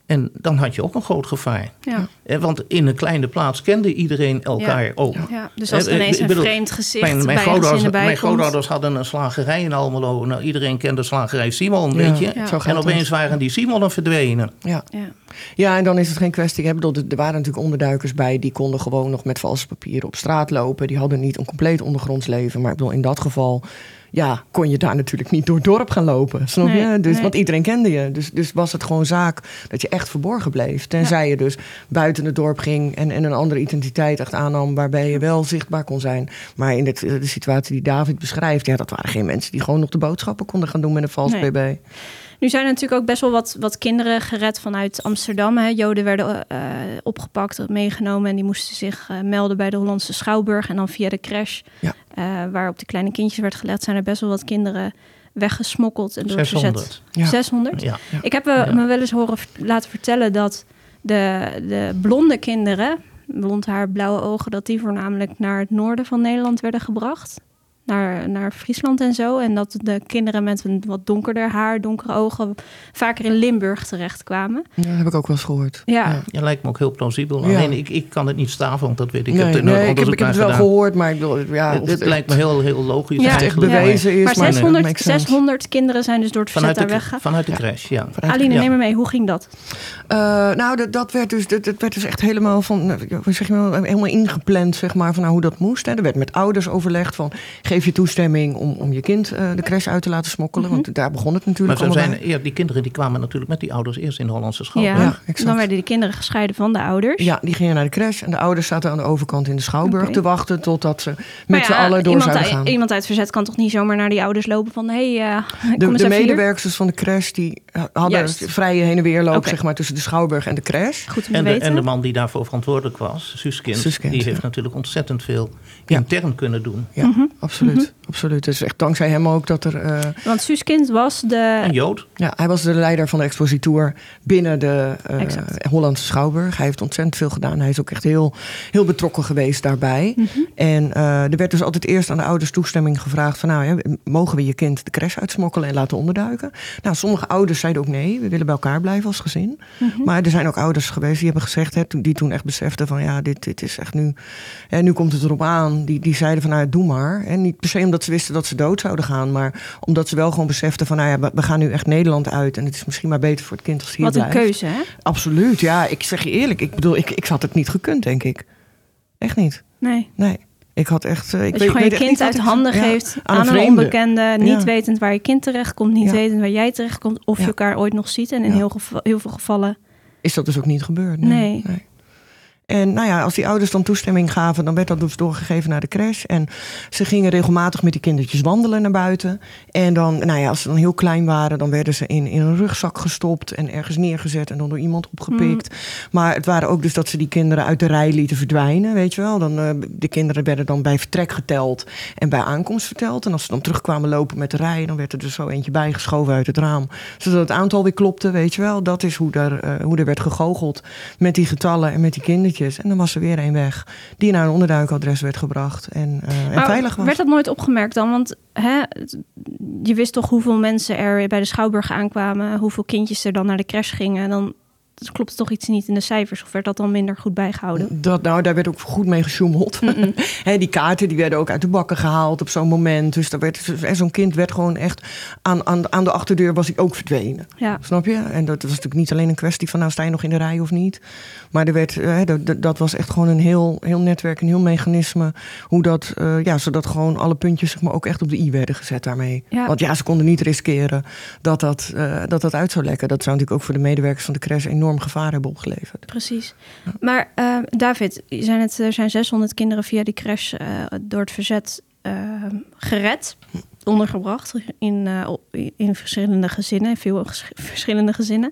En dan had je ook een groot gevaar. Ja. Eh, want in een kleine plaats kende iedereen elkaar ja. ook. Ja. Dus als er ineens een bedoel, vreemd gezicht mijn, mijn bij een gezin erbij Mijn komt. grootouders hadden een slagerij in Almelo. Nou, iedereen kende slagerij Simon, ja. weet je. Ja. En opeens waren die Simonen verdwenen. Ja. Ja. ja, en dan is het geen kwestie. Ik bedoel, er waren natuurlijk onderduikers bij. Die konden gewoon nog met valse papieren op straat lopen. Die hadden niet een compleet ondergronds leven. Maar ik bedoel, in dat geval... ja, kon je daar natuurlijk niet door het dorp gaan lopen. Snap je? Nee, dus, nee. Want iedereen kende je. Dus, dus was het gewoon zaak dat je echt verborgen bleef. Tenzij ja. je dus buiten het dorp ging en, en een andere identiteit echt aannam... waarbij je wel zichtbaar kon zijn. Maar in de, de situatie die David beschrijft... ja, dat waren geen mensen die gewoon nog de boodschappen konden gaan doen met een vals nee. B B. Nu zijn er natuurlijk ook best wel wat, wat kinderen gered vanuit Amsterdam. Hè. Joden werden uh, opgepakt, meegenomen... en die moesten zich uh, melden bij de Hollandse Schouwburg... en dan via de crash, ja. uh, waarop de kleine kindjes werd gelegd... zijn er best wel wat kinderen weggesmokkeld en door het verzet. Ja. zeshonderd? Ja. Ja. Ik heb uh, ja. me wel eens horen laten vertellen dat de, de blonde kinderen... blond haar, blauwe ogen... dat die voornamelijk naar het noorden van Nederland werden gebracht... Naar, naar Friesland en zo. En dat de kinderen met een wat donkerder haar, donkere ogen... vaker in Limburg terechtkwamen. Ja, dat heb ik ook wel eens gehoord. Ja, ja. ja lijkt me ook heel plausibel. Ja. Alleen ik, ik kan het niet staven, want dat weet ik. Nee, ik heb, nee, nee, ik heb, ik heb het wel gehoord, maar ik bedoel... Ja, het, het lijkt me heel, heel logisch ja, eigenlijk. Het bewezen ja. is, maar maar zeshonderd, zeshonderd kinderen zijn dus door het verzet vanuit daar de, weggegaan. Vanuit de crash, ja. Vanuit, Aline, ja. neem me mee. Hoe ging dat? Uh, nou, dat, dat, werd dus, dat, dat werd dus echt helemaal van... Hoe zeg je nou, helemaal ingepland, zeg maar, van nou, hoe dat moest. Hè. Er werd met ouders overlegd van... geef je toestemming om, om je kind uh, de crash uit te laten smokkelen. Mm-hmm. Want daar begon het natuurlijk maar zo allemaal zijn, ja, die kinderen die kwamen natuurlijk met die ouders eerst in de Hollandse Schouwburg. Ja, ja exact. Dan werden die kinderen gescheiden van de ouders. Ja, die gingen naar de crash. En de ouders zaten aan de overkant in de Schouwburg okay. te wachten... totdat ze met ja, z'n allen door zouden gaan. Iemand uit verzet kan toch niet zomaar naar die ouders lopen van... hé, hey, uh, de, de medewerkers van de crash die hadden Juist. vrije heen en weer loop okay. zeg maar, tussen de Schouwburg en de crash. Goed om en, te de, weten. en de man die daarvoor verantwoordelijk was, Suskind, Suskind die ja. heeft natuurlijk ontzettend veel ja. intern kunnen doen. Ja, mm-hmm. absoluut. Mm-hmm. absoluut. Dus echt dankzij hem ook dat er... Uh, Want Suskind was de... Een Jood. Ja, hij was de leider van de expositour binnen de uh, Hollandse Schouwburg. Hij heeft ontzettend veel gedaan. Hij is ook echt heel, heel betrokken geweest daarbij. Mm-hmm. En uh, er werd dus altijd eerst aan de ouders toestemming gevraagd... van nou, ja, mogen we je kind de crash uitsmokkelen en laten onderduiken? Nou, sommige ouders zeiden ook nee, we willen bij elkaar blijven als gezin. Mm-hmm. Maar er zijn ook ouders geweest die hebben gezegd... Hè, die toen echt beseften van ja, dit, dit is echt nu... Hè, nu komt het erop aan. Die, die zeiden van nou, doe maar. En niet per se omdat ze wisten dat ze dood zouden gaan... maar omdat ze wel gewoon beseften van nou ja, we gaan nu echt Nederland uit... en het is misschien maar beter voor het kind als het hier Wat blijft. een keuze, hè? Absoluut, ja. Ik zeg je eerlijk, ik bedoel, ik, ik had het niet gekund, denk ik. Echt niet. Nee. Nee. Ik had echt... Uh, ik dat weet, je gewoon weet je kind uit handen ik, geeft ja, aan, aan een, een onbekende... niet ja. wetend waar je kind terecht komt... niet ja. wetend waar jij terecht komt... of ja. je elkaar ooit nog ziet. En in ja. heel, geval, heel veel gevallen... is dat dus ook niet gebeurd. Nee. nee. nee. En nou ja, als die ouders dan toestemming gaven... dan werd dat dus doorgegeven naar de crash. En ze gingen regelmatig met die kindertjes wandelen naar buiten. En dan, nou ja, als ze dan heel klein waren... dan werden ze in, in een rugzak gestopt en ergens neergezet... en dan door iemand opgepikt. Mm. Maar het waren ook dus dat ze die kinderen uit de rij lieten verdwijnen, weet je wel. Dan, uh, de kinderen werden dan bij vertrek geteld en bij aankomst verteld. En als ze dan terugkwamen lopen met de rij... dan werd er dus zo eentje bijgeschoven uit het raam. Zodat het aantal weer klopte, weet je wel. Dat is hoe er, uh, hoe er werd gegoocheld met die getallen en met die kindertjes. En dan was er weer een weg die naar een onderduikadres werd gebracht en, uh, en veilig was. Werd dat nooit opgemerkt dan? Want hè, je wist toch hoeveel mensen er bij de Schouwburg aankwamen, hoeveel kindjes er dan naar de crash gingen. En dan klopt toch iets niet in de cijfers? Of werd dat dan minder goed bijgehouden? Dat, nou, daar werd ook goed mee gesjoemeld. He, die kaarten die werden ook uit de bakken gehaald op zo'n moment. Dus daar werd, zo'n kind werd gewoon echt... Aan, aan, aan de achterdeur was hij ook verdwenen. Ja. Snap je? En dat was natuurlijk niet alleen een kwestie van... nou, sta je nog in de rij of niet? Maar er werd, he, dat, dat was echt gewoon een heel, heel netwerk, een heel mechanisme... hoe dat, uh, ja, zodat gewoon alle puntjes zeg maar, ook echt op de i werden gezet daarmee. Ja. Want ja, ze konden niet riskeren dat dat, uh, dat dat uit zou lekken. Dat zou natuurlijk ook voor de medewerkers van de crash... enorm gevaar hebben opgeleverd. Precies. Ja. Maar uh, David, zijn het, er zijn zeshonderd kinderen via die crash uh, door het verzet uh, gered, ondergebracht in, uh, in verschillende gezinnen, veel ges- verschillende gezinnen.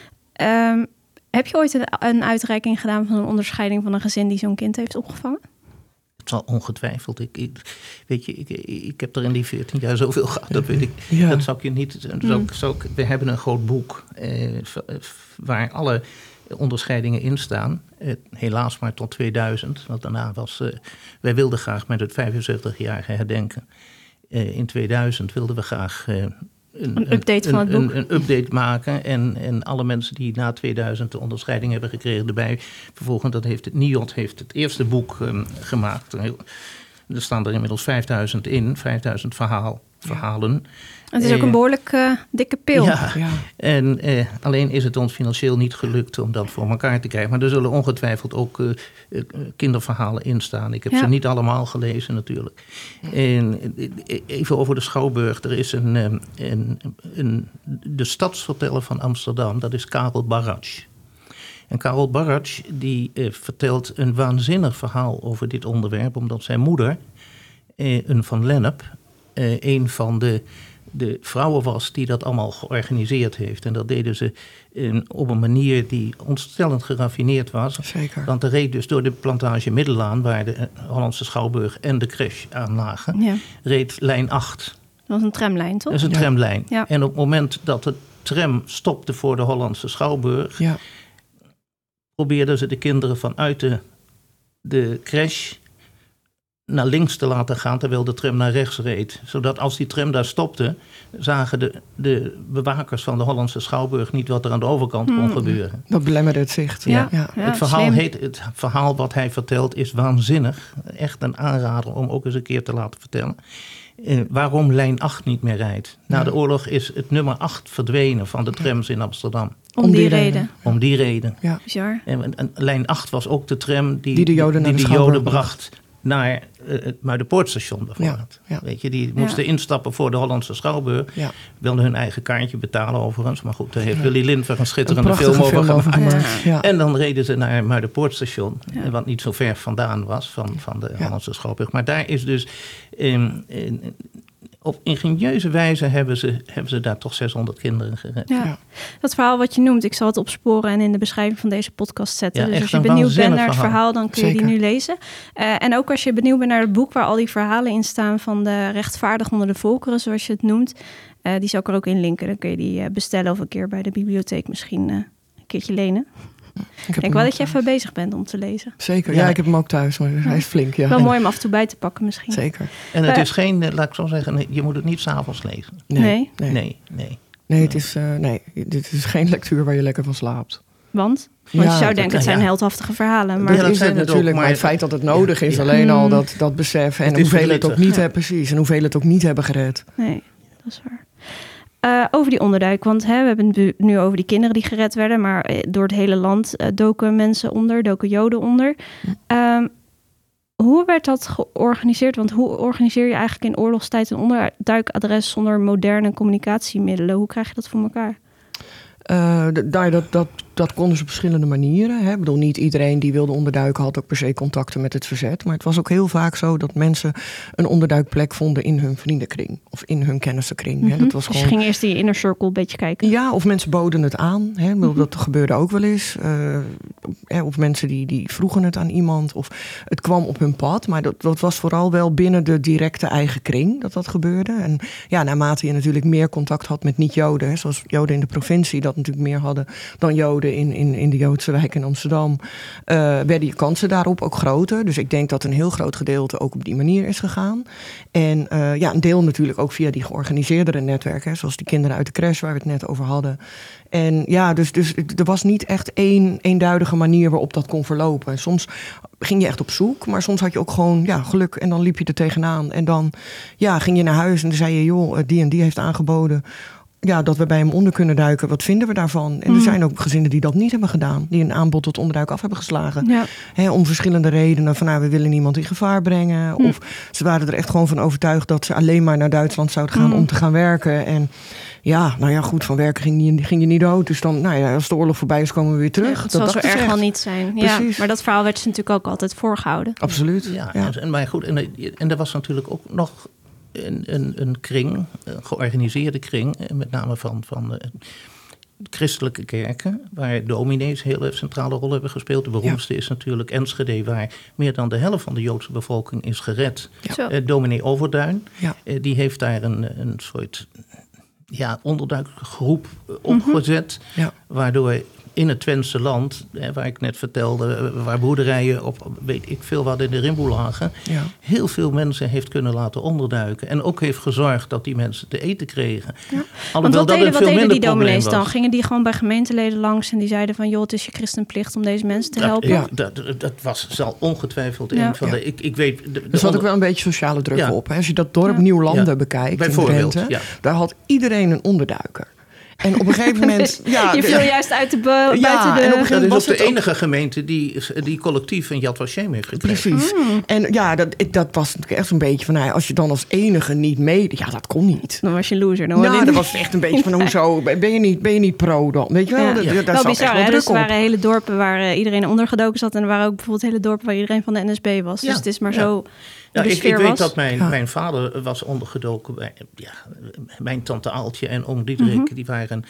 Um, heb je ooit een, een uitreiking gedaan van een onderscheiding van een gezin die zo'n kind heeft opgevangen? Het zal ongetwijfeld. Ik, ik, weet je, ik, ik heb er in die veertien jaar zoveel gehad. Dat weet ik. Ja. Dat zou ik je niet. Zou ik, zou ik, we hebben een groot boek eh, waar alle onderscheidingen in staan. Eh, helaas maar tot tweeduizend. Want daarna was. Uh, wij wilden graag met het vijfenzeventigjarige herdenken. Uh, in tweeduizend wilden we graag uh, Een, een update van het boek. Een, een update maken en, en alle mensen die na tweeduizend de onderscheiding hebben gekregen erbij. Vervolgens dat heeft het N I O D heeft het eerste boek um, gemaakt. Er staan er inmiddels vijfduizend in, vijfduizend verhaal, verhalen. Het is ook een behoorlijk uh, dikke pil. Ja, ja. En uh, alleen is het ons financieel niet gelukt om dat voor elkaar te krijgen. Maar er zullen ongetwijfeld ook uh, uh, kinderverhalen in staan. Ik heb ja. ze niet allemaal gelezen natuurlijk. En uh, even over de Schouwburg. Er is een, um, een, een, de stadsverteller van Amsterdam, dat is Karel Barratsch. En Karel Barratsch die uh, vertelt een waanzinnig verhaal over dit onderwerp. Omdat zijn moeder, uh, een Van Lennep, uh, een van de... de vrouwen was die dat allemaal georganiseerd heeft. En dat deden ze in, op een manier die ontstellend geraffineerd was. Zeker. Want er reed dus door de plantage Middelaan, waar de Hollandse Schouwburg en de crash aan lagen, ja. reed lijn acht. Dat was een tramlijn, toch? Dat is een ja. tramlijn. Ja. En op het moment dat de tram stopte voor de Hollandse Schouwburg, ja. probeerden ze de kinderen vanuit de, de crash naar links te laten gaan, terwijl de tram naar rechts reed. Zodat als die tram daar stopte, zagen de, de bewakers van de Hollandse Schouwburg niet wat er aan de overkant kon mm. gebeuren. Dat belemmerde het zicht. Ja. Ja. Ja, het, verhaal heet, het verhaal wat hij vertelt is waanzinnig. Echt een aanrader om ook eens een keer te laten vertellen. Uh, waarom lijn acht niet meer rijdt. Na ja. de oorlog is het nummer acht verdwenen van de trams in Amsterdam. Om die reden. Om die reden. Ja. Bizar. En, en lijn acht was ook de tram die, die de Joden, die de de Joden bracht naar uh, het Muiderpoortstation bijvoorbeeld. Ja, ja. Weet je, die moesten ja. instappen voor de Hollandse Schouwburg. Ja. Wilden hun eigen kaartje betalen overigens. Maar goed, daar heeft ja. Willy Lindver een schitterende een film over film gemaakt. gemaakt. Ja. Ja. En dan reden ze naar het Muiderpoortstation. Ja. Wat niet zo ver vandaan was van, van de ja. Hollandse Schouwburg. Maar daar is dus... Um, in, op ingenieuze wijze hebben ze, hebben ze daar toch zeshonderd kinderen gered. Ja. Ja. Dat verhaal wat je noemt, ik zal het opsporen en in de beschrijving van deze podcast zetten. Ja, dus als je benieuwd bent naar het verhaal, verhaal dan kun je Zeker. die nu lezen. Uh, en ook als je benieuwd bent naar het boek waar al die verhalen in staan van de rechtvaardig onder de volkeren, zoals je het noemt. Uh, die zal ik er ook in linken. Dan kun je die uh, bestellen of een keer bij de bibliotheek misschien uh, een keertje lenen. Ik denk wel dat je even thuis. bezig bent om te lezen. Zeker, ja, ja ik heb hem ook thuis, maar ja. hij is flink. Ja. Wel mooi om af en toe bij te pakken misschien. Zeker. En het uh, is geen, laat ik zo zeggen, je moet het niet 's avonds lezen. Nee. Nee, nee. nee, nee. nee, het is, uh, nee dit is geen lectuur waar je lekker van slaapt. Want? Want ja, je zou denken, dat, het zijn ja. heldhaftige verhalen. Maar dat dat is het natuurlijk, ook, maar het feit dat het nodig is, ja. alleen al dat, dat besef. En hoeveel het ook niet ja. hebben, precies. En hoeveel het ook niet hebben gered. Nee, dat is waar. Uh, over die onderduik, want hè, we hebben het nu over die kinderen die gered werden, maar door het hele land uh, doken mensen onder, doken Joden onder. Um, hoe werd dat georganiseerd? Want hoe organiseer je eigenlijk in oorlogstijd een onderduikadres zonder moderne communicatiemiddelen? Hoe krijg je dat voor elkaar? Uh, d- dat, dat, dat, dat kon dus op verschillende manieren. Hè. Ik bedoel, niet iedereen die wilde onderduiken had ook per se contacten met het verzet. Maar het was ook heel vaak zo dat mensen een onderduikplek vonden in hun vriendenkring. Of in hun kennissenkring. Mm-hmm. Hè. Dat was dus gewoon... je ging eerst in je inner circle een beetje kijken? Ja, of mensen boden het aan. Hè. Mm-hmm. Dat gebeurde ook wel eens. Uh, of mensen die, die vroegen het aan iemand. Of het kwam op hun pad. Maar dat, dat was vooral wel binnen de directe eigen kring dat dat gebeurde. En ja, naarmate je natuurlijk meer contact had met niet-Joden. Hè, zoals Joden in de provincie dat natuurlijk meer hadden dan Joden in, in, in de Joodse wijk in Amsterdam, uh, werden je kansen daarop ook groter. Dus ik denk dat een heel groot gedeelte ook op die manier is gegaan. En uh, ja, een deel natuurlijk ook via die georganiseerdere netwerken, zoals die kinderen uit de crash waar we het net over hadden. En ja, dus, dus er was niet echt één eenduidige manier waarop dat kon verlopen. Soms ging je echt op zoek, maar soms had je ook gewoon ja, geluk en dan liep je er tegenaan. En dan ja, ging je naar huis en dan zei je, joh, die en die heeft aangeboden ja, dat we bij hem onder kunnen duiken. Wat vinden we daarvan? En mm. er zijn ook gezinnen die dat niet hebben gedaan. Die een aanbod tot onderduik af hebben geslagen. Ja. He, om verschillende redenen. Van nou, we willen niemand in gevaar brengen. Mm. Of ze waren er echt gewoon van overtuigd dat ze alleen maar naar Duitsland zouden gaan mm. om te gaan werken. En ja, nou ja, goed, van werken ging je, ging je niet dood. Dus dan, nou ja, als de oorlog voorbij is, komen we weer terug. Ja, dat zal zo erg echt. wel niet zijn. Ja, maar dat verhaal werd ze natuurlijk ook altijd voorgehouden. Absoluut. Ja, ja. En, maar goed, en, en er was natuurlijk ook nog Een, een, een kring, een georganiseerde kring, met name van, van de christelijke kerken, waar dominees een heel centrale rol hebben gespeeld. De beroemdste ja. is natuurlijk Enschede, waar meer dan de helft van de Joodse bevolking is gered. Ja. Uh, dominee Overduin, ja. uh, die heeft daar een, een soort ja, onderduikgroep uh, opgezet, mm-hmm. ja. waardoor in het Twentse land, hè, waar ik net vertelde, waar boerderijen op, weet ik veel wat in de rimboe lagen, Ja. heel veel mensen heeft kunnen laten onderduiken. En ook heeft gezorgd dat die mensen te eten kregen. Ja. Want Alhoewel wat dat deden, een wat veel deden minder die dominees probleem dan? was. Gingen die gewoon bij gemeenteleden langs en die zeiden van... joh, het is je christenplicht om deze mensen te Dat, helpen? ja, dat, dat, dat was zal ongetwijfeld Ja. een van de... Ja. Ik, ik weet, de, de Er zat ook onder- wel een beetje sociale druk Ja. op. Hè. Als je dat dorp Ja. Nieuwlanden Ja. bekijkt Bijvoorbeeld, in Drenthe, ja. daar had iedereen een onderduiker. En op een gegeven moment... ja, je de- viel juist uit de bo- Ja, buiten de... en op een gegeven Dat moment is was ook het de ook- enige gemeente die, die collectief een Yad Vashem heeft gekregen. Precies. Mm. En ja, dat, dat was natuurlijk echt zo'n beetje van... Nou, als je dan als enige niet mee... Ja, dat kon niet. Dan was je loser. Dan Nou, hoorde dat je- was echt een beetje van... Hoezo? Ben je niet, ben je niet pro dan? Weet je wel? Ja. Dat, Ja. daar Wel zat bizar, echt wel hè? druk Dus er op. waren hele dorpen waar uh, iedereen ondergedoken zat... en er waren ook bijvoorbeeld hele dorpen waar iedereen van de N S B was. Dus Ja. het is maar Ja. zo... Ja, de ik, sfeer ik weet was. dat mijn, Ja. mijn vader was ondergedoken bij... Ja, mijn tante Aaltje en oom Diederik, Mhm. die waren...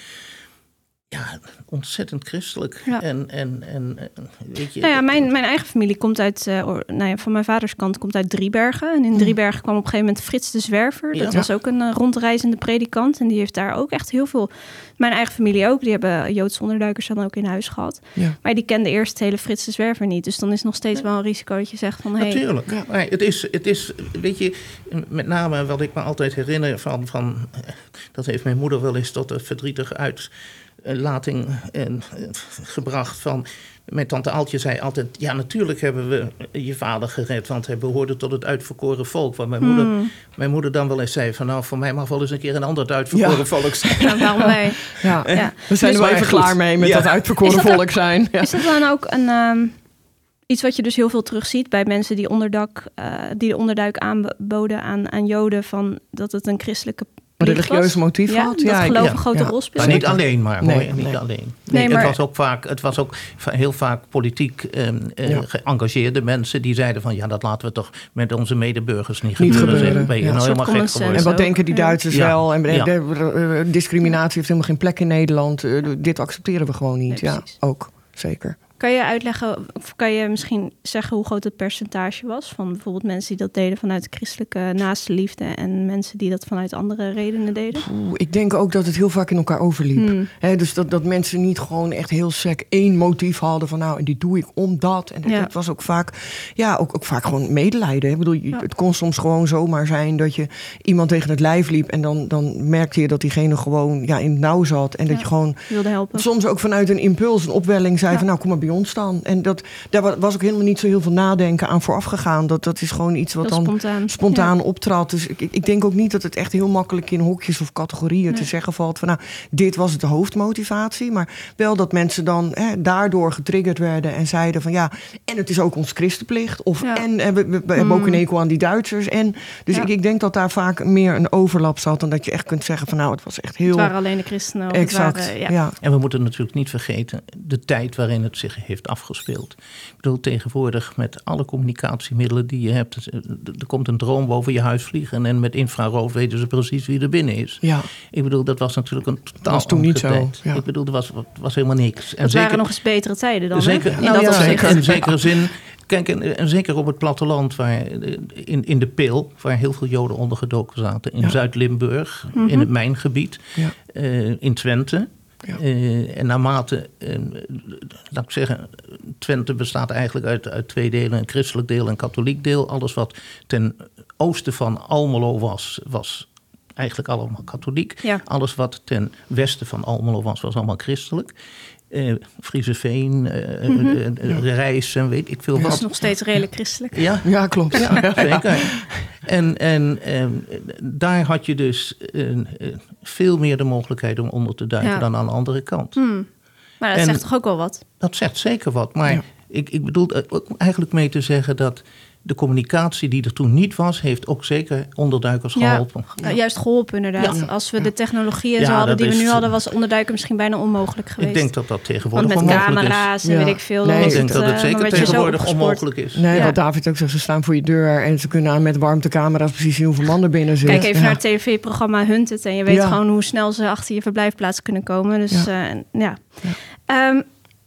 Ja, ontzettend christelijk. Ja. En, en, en eh, weet je... Nou ja, mijn, mijn eigen familie komt uit... Uh, or- nou ja, van mijn vaders kant komt uit Driebergen. En in Driebergen kwam op een gegeven moment Frits de Zwerver. Dat Ja. was ook een uh, rondreizende predikant. En die heeft daar ook echt heel veel... Mijn eigen familie ook. Die hebben Joodse onderduikers dan ook in huis gehad. Ja. Maar die kende eerst het hele Frits de Zwerver niet. Dus dan is nog steeds wel een risico dat je zegt van... Hey, Natuurlijk. Ja. Maar het is, het is, weet je, met name wat ik me altijd herinner van... van eh, dat heeft mijn moeder wel eens tot een verdrietige uitlating eh, eh, gebracht van... Mijn tante Aaltje zei altijd... ja, natuurlijk hebben we je vader gered... want hij behoorde tot het uitverkoren volk. Wat mijn, Hmm. moeder, mijn moeder dan wel eens zei... van nou, voor mij mag wel eens een keer een ander het uitverkoren Ja. volk zijn. nou, waarom wij? Ja. Ja. We zijn Dus er wel maar even goed. klaar mee met Ja. dat uitverkoren Is dat volk zijn. Ja. Is dat dan ook een, um, iets wat je dus heel veel terugziet bij mensen die onderdak, uh, die de onderduik aanboden aan, aan Joden, van dat het een christelijke Een plicht religieus was? motief ja, had? Dat Ja, ik- geloof ja, een grote ja. rol speelt. Maar niet alleen maar, Nee, hoor. Niet nee. alleen. Nee, Nee, maar- het, was ook vaak, het was ook va- heel vaak politiek eh, eh, Ja. geëngageerde mensen... die zeiden van, ja, dat laten we toch met onze medeburgers niet, Niet gebeuren. gebeuren, Zeg, ben je ja. nou Een soort helemaal gek common geworden. En wat Zo. denken die Ja. Duitsers Ja. wel? En de, Ja. de- de- discriminatie heeft helemaal geen plek in Nederland. Uh, dit accepteren we gewoon niet. Nee, Ja, precies. ook. Zeker. Kan je uitleggen, of kan je misschien zeggen hoe groot het percentage was van bijvoorbeeld mensen die dat deden vanuit christelijke naaste liefde en mensen die dat vanuit andere redenen deden? Oeh, ik denk ook dat het heel vaak in elkaar overliep. Hmm. Hè, dus dat, dat mensen niet gewoon echt heel sec één motief hadden van nou, en die doe ik omdat. En Ja. het was ook vaak, ja, ook, ook vaak gewoon medelijden. Ik bedoel, je- Ja. het kon soms gewoon zomaar zijn dat je iemand tegen het lijf liep en dan, dan merkte je dat diegene gewoon ja, in het nauw zat. En dat Ja. je gewoon Je wilde helpen. soms ook vanuit een impuls, een opwelling zei Ja. van nou, kom maar bij ons dan. En dat, daar wa- was ook helemaal niet zo heel veel nadenken aan vooraf gegaan. Dat, dat is gewoon iets wat Heel dan spontaan. spontaan optrad. Dus ik, ik denk ook niet dat het echt heel makkelijk in hokjes of categorieën Nee. te zeggen valt van nou, dit was de hoofdmotivatie. Maar wel dat mensen dan hè, daardoor getriggerd werden en zeiden van ja, en het is ook ons christenplicht. Of Ja. en eh, we, we, we hebben ook een hekel aan die Duitsers. En, dus Ja. ik, ik denk dat daar vaak meer een overlap zat dan dat je echt kunt zeggen van nou, het was echt heel Het waren alleen de christenen. Of exact. Het waren, ja. ja. En we moeten natuurlijk niet vergeten de tijd waarin het zich heeft afgespeeld. Ik bedoel, tegenwoordig met alle communicatiemiddelen die je hebt... er er komt een drone boven je huis vliegen... en met infrarood weten ze precies wie er binnen is. Ja. Ik bedoel, dat was natuurlijk een totaal was toen niet andere zo, tijd. ja. Ik bedoel, er was, was helemaal niks. En Dat waren nog eens betere tijden dan. hè? zeker, In nou dat ja, opzicht. zeker, in zekere zin. Kijk, en, en zeker op het platteland, waar, in, in de Peel, waar heel veel Joden ondergedoken zaten. In Ja. Zuid-Limburg, Mhm. in het mijngebied, Ja. eh, in Twente. Ja. Eh, en naarmate, eh, laat ik zeggen, Twente bestaat eigenlijk uit, uit twee delen. Een christelijk deel en een katholiek deel. Alles wat ten oosten van Almelo was, was eigenlijk allemaal katholiek. Ja. Alles wat ten westen van Almelo was, was allemaal christelijk. Uh, Frieseveen, uh, Mhm. uh, uh, Reis en weet ik veel Dat wat. is nog steeds redelijk christelijk. Ja, Ja, klopt. ja, zeker. En, en um, daar had je dus uh, uh, veel meer de mogelijkheid om onder te duiken Ja. dan aan de andere kant. Hmm. Maar dat En- zegt toch ook wel wat? Dat zegt zeker wat. Maar Ja. ik, ik bedoel er ook eigenlijk mee te zeggen dat de communicatie die er toen niet was, heeft ook zeker onderduikers Ja. geholpen. Ja, juist geholpen inderdaad. Ja. Als we de technologieën Ja, zo hadden dat die we is- nu hadden, was onderduiken misschien bijna onmogelijk geweest. Ik denk dat dat Want tegenwoordig met onmogelijk is. camera's en Ja. weet ik veel. Nee, dan Ik was denk het, dat het eh, dan zeker werd je zo tegenwoordig opgespoord. onmogelijk is. Nee, Ja. wat David ook zegt, ze staan voor je deur en ze kunnen aan met warmtecamera's precies zien hoeveel man er binnen zit. Kijk even Ja. naar het tv-programma Hunted en je weet Ja. gewoon hoe snel ze achter je verblijfplaats kunnen komen. Dus Ja. ja. ja. Ehm,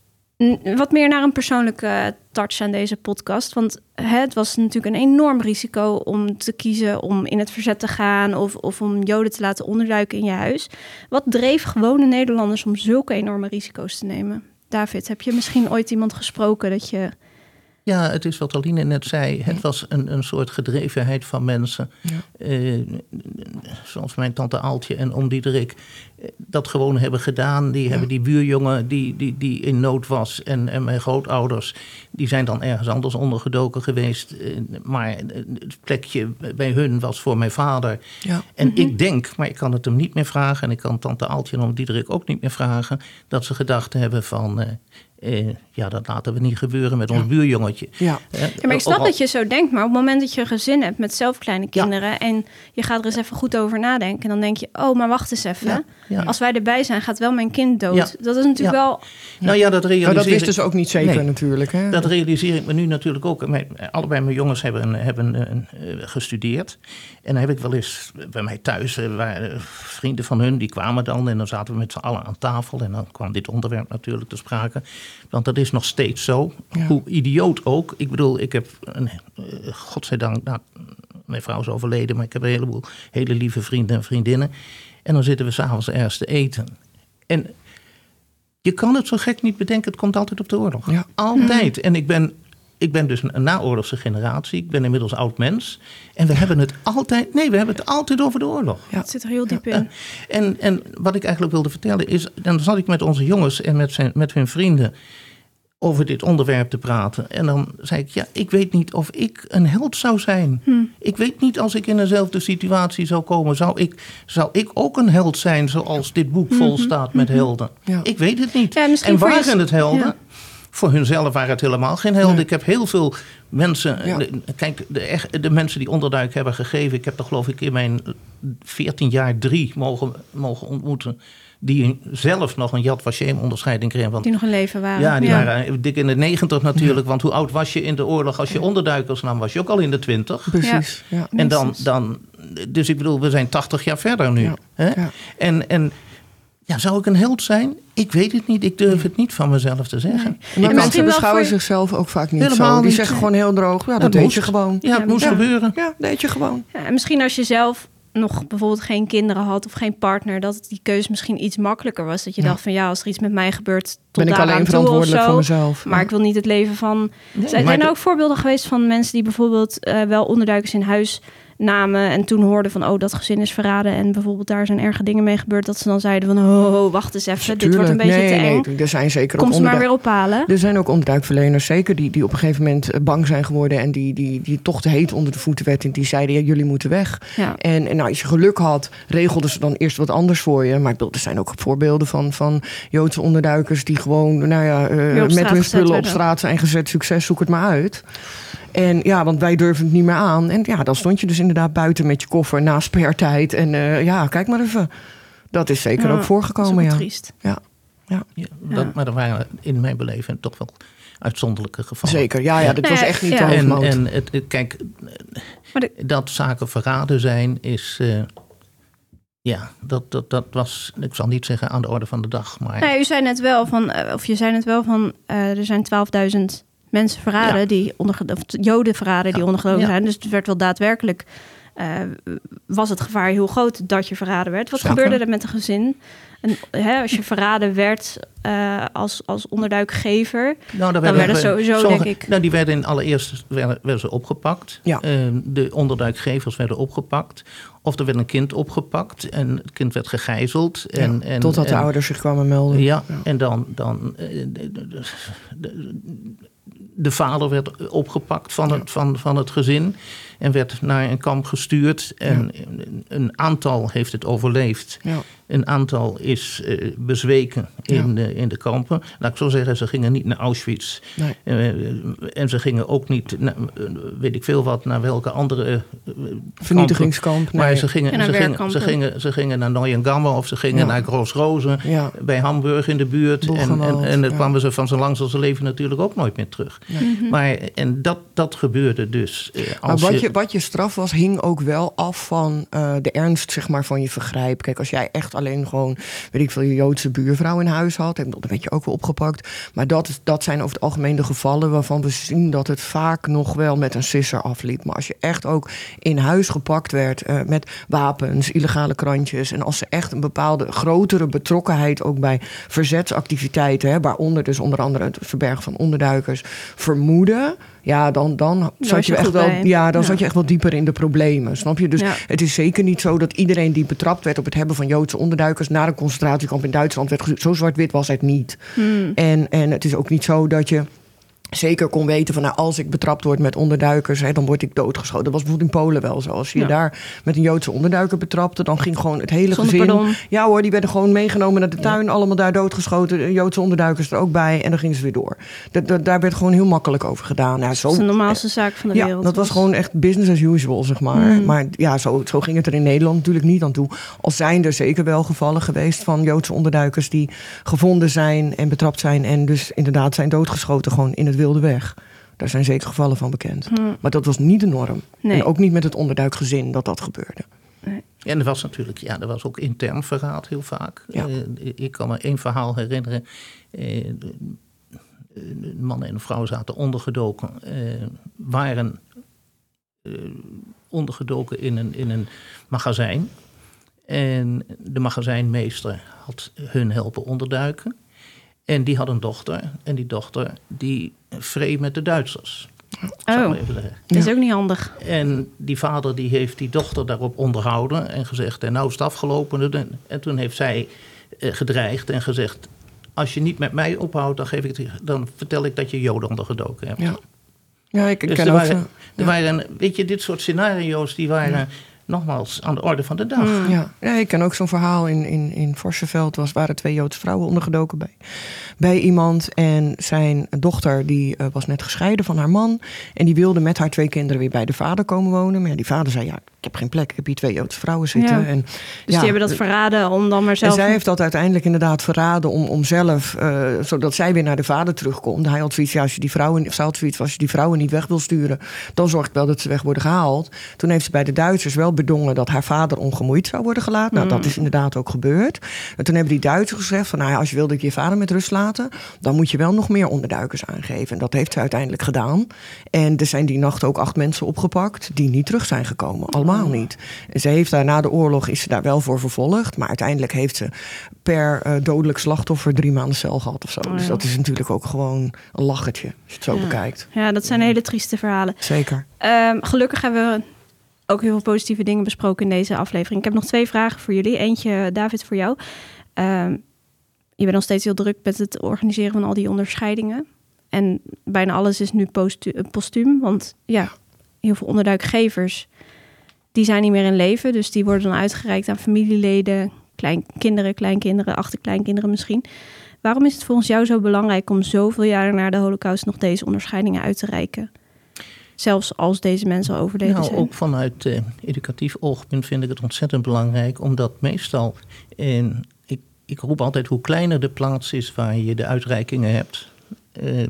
n- wat meer naar een persoonlijke touch aan deze podcast. Want hè, het was natuurlijk een enorm risico om te kiezen om in het verzet te gaan of, of om Joden te laten onderduiken in je huis. Wat dreef gewone Nederlanders om zulke enorme risico's te nemen? David, heb je misschien ooit iemand gesproken dat je... Ja, het is wat Aline net zei. Het was een, een soort gedrevenheid van mensen. Ja. Uh, zoals mijn tante Aaltje en oom Diederik dat gewoon hebben gedaan. Die ja. hebben die buurjongen die, die, die in nood was. En, en mijn grootouders, die zijn dan ergens anders ondergedoken geweest. Uh, maar het plekje bij hun was voor mijn vader. Ja. En mm-hmm. ik denk, maar ik kan het hem niet meer vragen. En ik kan tante Aaltje en oom Diederik ook niet meer vragen. Dat ze gedacht hebben van... Uh, Uh, ja, dat laten we niet gebeuren met ons ja. buurjongetje. Ja. Uh, ja, maar ik snap dat je zo denkt. Maar op het moment dat je een gezin hebt met zelf kleine kinderen... Ja. en je gaat er eens even goed over nadenken... en dan denk je, oh, maar wacht eens even. Ja. Ja. Als wij erbij zijn, gaat wel mijn kind dood. Ja. Dat is natuurlijk ja. wel... Nou ja, dat realiseer maar dat wisten ze ook niet zeker nee, natuurlijk. Hè? Dat realiseer ik me nu natuurlijk ook. Mijn, allebei mijn jongens hebben, hebben uh, gestudeerd. En dan heb ik wel eens bij mij thuis... Uh, waren vrienden van hun, die kwamen dan... en dan zaten we met z'n allen aan tafel... en dan kwam dit onderwerp natuurlijk te sprake... Want dat is nog steeds zo. Ja. Hoe idioot ook. Ik bedoel, ik heb, een, uh, godzijdank, nou, mijn vrouw is overleden... maar ik heb een heleboel hele lieve vrienden en vriendinnen. En dan zitten we s'avonds ergens te eten. En je kan het zo gek niet bedenken, het komt altijd op de oorlog. Ja. Altijd. Mm. En ik ben, ik ben dus een naoorlogse generatie. Ik ben inmiddels oud mens. En we hebben het altijd, nee, we hebben het altijd over de oorlog. Ja, het zit er heel diep in. Ja. En, en wat ik eigenlijk wilde vertellen is... dan zat ik met onze jongens en met, zijn, met hun vrienden... over dit onderwerp te praten. En dan zei ik, ja, ik weet niet of ik een held zou zijn. Hm. Ik weet niet als ik in dezelfde situatie zou komen. Zou ik, zou ik ook een held zijn zoals dit boek vol mm-hmm. staat met mm-hmm. helden? Ja. Ik weet het niet. Ja, en waren je... het helden? Ja. Voor hunzelf waren het helemaal geen helden. Nee. Ik heb heel veel mensen... Ja. De, kijk, de, de mensen die onderduik hebben gegeven... ik heb er geloof ik in mijn veertien jaar drie mogen, mogen ontmoeten... die zelf nog een Yad Vashem onderscheiding kregen. Want, die nog in leven waren. Ja, die ja. waren dik in de negentig natuurlijk. Ja. Want hoe oud was je in de oorlog? Als je onderduikers nam, was je ook al in de twintig. Precies. Ja. Ja. En dan, dan... Dus ik bedoel, we zijn tachtig jaar verder nu. Ja. Hè? Ja. En... en ja, zou ik een held zijn? Ik weet het niet. Ik durf het niet van mezelf te zeggen. Nee. Maar mensen beschouwen voor... zichzelf ook vaak niet Helemaal zo. Die niet. zeggen gewoon heel droog, ja, dat, dat deed moest. je gewoon. Ja, het ja, moest ja. gebeuren. Ja, deed je gewoon. Ja, en misschien als je zelf nog bijvoorbeeld geen kinderen had of geen partner... dat die keuze misschien iets makkelijker was. Dat je ja. dacht van ja, als er iets met mij gebeurt... tot ben ik alleen verantwoordelijk voor mezelf. Maar ja. ik wil niet het leven van... Nee, zijn er de... ook voorbeelden geweest van mensen die bijvoorbeeld... Uh, wel onderduikers in huis... namen en toen hoorden van, oh, dat gezin is verraden... en bijvoorbeeld daar zijn erge dingen mee gebeurd... dat ze dan zeiden van, oh, wacht eens even, Tuurlijk. dit wordt een beetje nee, te eng. Nee, er zijn zeker Kom ook ze maar weer ophalen. Er zijn ook onderduikverleners, zeker, die, die op een gegeven moment bang zijn geworden... en die, die, die toch te heet onder de voeten werd... en die zeiden, ja, jullie moeten weg. Ja. En, en nou, als je geluk had, regelden ze dan eerst wat anders voor je. Maar er zijn ook voorbeelden van, van Joodse onderduikers... die gewoon, nou ja, uh, met hun spullen op straat zijn gezet. Succes, zoek het maar uit. En ja, want wij durven het niet meer aan. En ja, dan stond je dus inderdaad buiten met je koffer na spertijd. En uh, ja, kijk maar even. Dat is zeker ja, ook voorgekomen. Dat is ook ja. triest. Ja. Ja. Ja, dat, ja. Maar er waren in mijn beleving toch wel uitzonderlijke gevallen. Zeker, ja, ja, dat was echt niet ja. de En, en het, het, kijk, de... dat zaken verraden zijn is... Uh, Ja, dat, dat, dat was, ik zal niet zeggen aan de orde van de dag. Maar... Nee, u zei net wel van, of je zei net wel van, uh, er zijn twaalfduizend mensen verraden, ja. die onder, of Joden verraden die ja. ondergelopen ja. zijn. Dus het werd wel daadwerkelijk, uh, was het gevaar heel groot dat je verraden werd. Wat Zaken. gebeurde er met een gezin? En, hè, als je verraden werd uh, als, als onderduikgever, nou, dan werden we sowieso, sommige, denk ik... Nou, die werden in allereerst werden, werden ze opgepakt. Ja. Uh, de onderduikgevers werden opgepakt. Of er werd een kind opgepakt en het kind werd gegijzeld. En, ja, en, totdat en, de ouders zich kwamen melden. Ja, ja. en dan... dan uh, de, de, de, de vader werd opgepakt van het, van, van het gezin en werd naar een kamp gestuurd. En ja. een aantal heeft het overleefd. Ja. Een aantal is uh, bezweken in, ja. de, in de kampen. Laat ik zo zeggen, ze gingen niet naar Auschwitz. Nee. Uh, en ze gingen ook niet, naar, uh, weet ik veel wat, naar welke andere uh, vernietigingskamp. Nee. Maar ze gingen, ze, gingen, ze, gingen, ze gingen naar Neuengamme of ze gingen ja. naar Groß-Rosen. Ja. Bij Hamburg in de buurt. En, en, en dan ja. kwamen ze van zijn langs als ze leven natuurlijk ook nooit meer terug. Ja. Mm-hmm. Maar, en dat, dat gebeurde dus. Uh, als maar wat je, wat je straf was, hing ook wel af van uh, de ernst zeg maar, van je vergrijp. Kijk, als jij echt alleen gewoon weet ik veel, je Joodse buurvrouw in huis had. En dat werd je ook wel opgepakt. Maar dat, is, dat zijn over het algemeen de gevallen waarvan we zien dat het vaak nog wel met een sisser afliep. Maar als je echt ook in huis gepakt werd uh, met wapens, illegale krantjes. En als ze echt een bepaalde grotere betrokkenheid ook bij verzetsactiviteiten, hè, waaronder dus onder andere het verbergen van onderduikers, vermoeden. Ja, dan, dan, zat je, je echt wel, ja, dan ja. zat je echt wel dieper in de problemen. Snap je? Dus ja. het is zeker niet zo dat iedereen die betrapt werd op het hebben van Joodse onderduikers naar een concentratiekamp in Duitsland werd gestuurd. Zo zwart-wit was het niet. Hmm. En, en het is ook niet zo dat je zeker kon weten van, nou, als ik betrapt word met onderduikers, hè, dan word ik doodgeschoten. Dat was bijvoorbeeld in Polen wel zo. Als je ja. daar met een Joodse onderduiker betrapte, dan ging gewoon het hele Zonder gezin. Pardon. Ja hoor, die werden gewoon meegenomen naar de tuin, ja. allemaal daar doodgeschoten. Joodse onderduikers er ook bij en dan gingen ze weer door. Da, da, daar werd gewoon heel makkelijk over gedaan. Ja, zo, dat is de normaalste zaak van de ja, wereld. Dat was gewoon echt business as usual, zeg maar. Mm. Maar ja, zo, zo ging het er in Nederland natuurlijk niet aan toe. Al zijn er zeker wel gevallen geweest van Joodse onderduikers die gevonden zijn en betrapt zijn en dus inderdaad zijn doodgeschoten gewoon in het wilde weg. Daar zijn zeker gevallen van bekend. Hmm. Maar dat was niet de norm. Nee. En ook niet met het onderduikgezin dat dat gebeurde. Nee. En er was natuurlijk, ja, er was ook intern verraad heel vaak. Ja. Uh, ik kan me één verhaal herinneren. Uh, een man en een vrouw zaten ondergedoken. Uh, waren uh, ondergedoken in een, in een magazijn. En de magazijnmeester had hun helpen onderduiken. En die had een dochter. En die dochter die vreemde met de Duitsers. Oh, dat is ja. ook niet handig. En die vader die heeft die dochter daarop onderhouden. En gezegd, en nou is het afgelopen. En toen heeft zij eh, gedreigd en gezegd, als je niet met mij ophoudt, dan, geef ik het, dan vertel ik dat je Joden ondergedoken hebt. Ja, ja ik, ik dus ken er ook waren, zo. Er waren, weet je, dit soort scenario's die waren ja. nogmaals aan de orde van de dag. Mm. Ja. ja, ik ken ook zo'n verhaal in, in, in Vorstenveld. Was, waren twee Joodse vrouwen ondergedoken bij, bij iemand. En zijn dochter die uh, was net gescheiden van haar man. En die wilde met haar twee kinderen weer bij de vader komen wonen. Maar ja, die vader zei, ja, ik heb geen plek. Ik heb hier twee Joodse vrouwen zitten. Ja. En, dus ja, die hebben dat verraden om dan maar zelf... En zij heeft dat uiteindelijk inderdaad verraden om, om zelf... Uh, zodat zij weer naar de vader terugkomt. Hij had zoiets, ja, als je die vrouwen, zij had zoiets, als je die vrouwen niet weg wil sturen, dan zorg ik wel dat ze weg worden gehaald. Toen heeft ze bij de Duitsers wel bedongen dat haar vader ongemoeid zou worden gelaten. Nou, mm. dat is inderdaad ook gebeurd. En toen hebben die Duitsers gezegd van, nou ja, als je wil dat je je vader met rust laten, dan moet je wel nog meer onderduikers aangeven. En dat heeft ze uiteindelijk gedaan. En er zijn die nacht ook acht mensen opgepakt die niet terug zijn gekomen. Allemaal niet. En ze heeft daar na de oorlog is ze daar wel voor vervolgd. Maar uiteindelijk heeft ze per uh, dodelijk slachtoffer drie maanden cel gehad of zo. Oh, ja. Dus dat is natuurlijk ook gewoon een lachertje, als je het zo ja. bekijkt. Ja, dat zijn hele trieste verhalen. Zeker. Um, gelukkig hebben we ook heel veel positieve dingen besproken in deze aflevering. Ik heb nog twee vragen voor jullie. Eentje, David, voor jou. Um, je bent nog steeds heel druk met het organiseren van al die onderscheidingen. En bijna alles is nu postu- postuum. Want ja, heel veel onderduikgevers, die zijn niet meer in leven. Dus die worden dan uitgereikt aan familieleden, klein, kinderen, kleinkinderen, achterkleinkinderen misschien. Waarom is het volgens jou zo belangrijk om zoveel jaren na de Holocaust nog deze onderscheidingen uit te reiken? Zelfs als deze mensen al overleden nou, zijn. Ook vanuit uh, educatief oogpunt vind ik het ontzettend belangrijk. Omdat meestal, uh, ik, ik roep altijd hoe kleiner de plaats is waar je de uitreikingen hebt. Uh,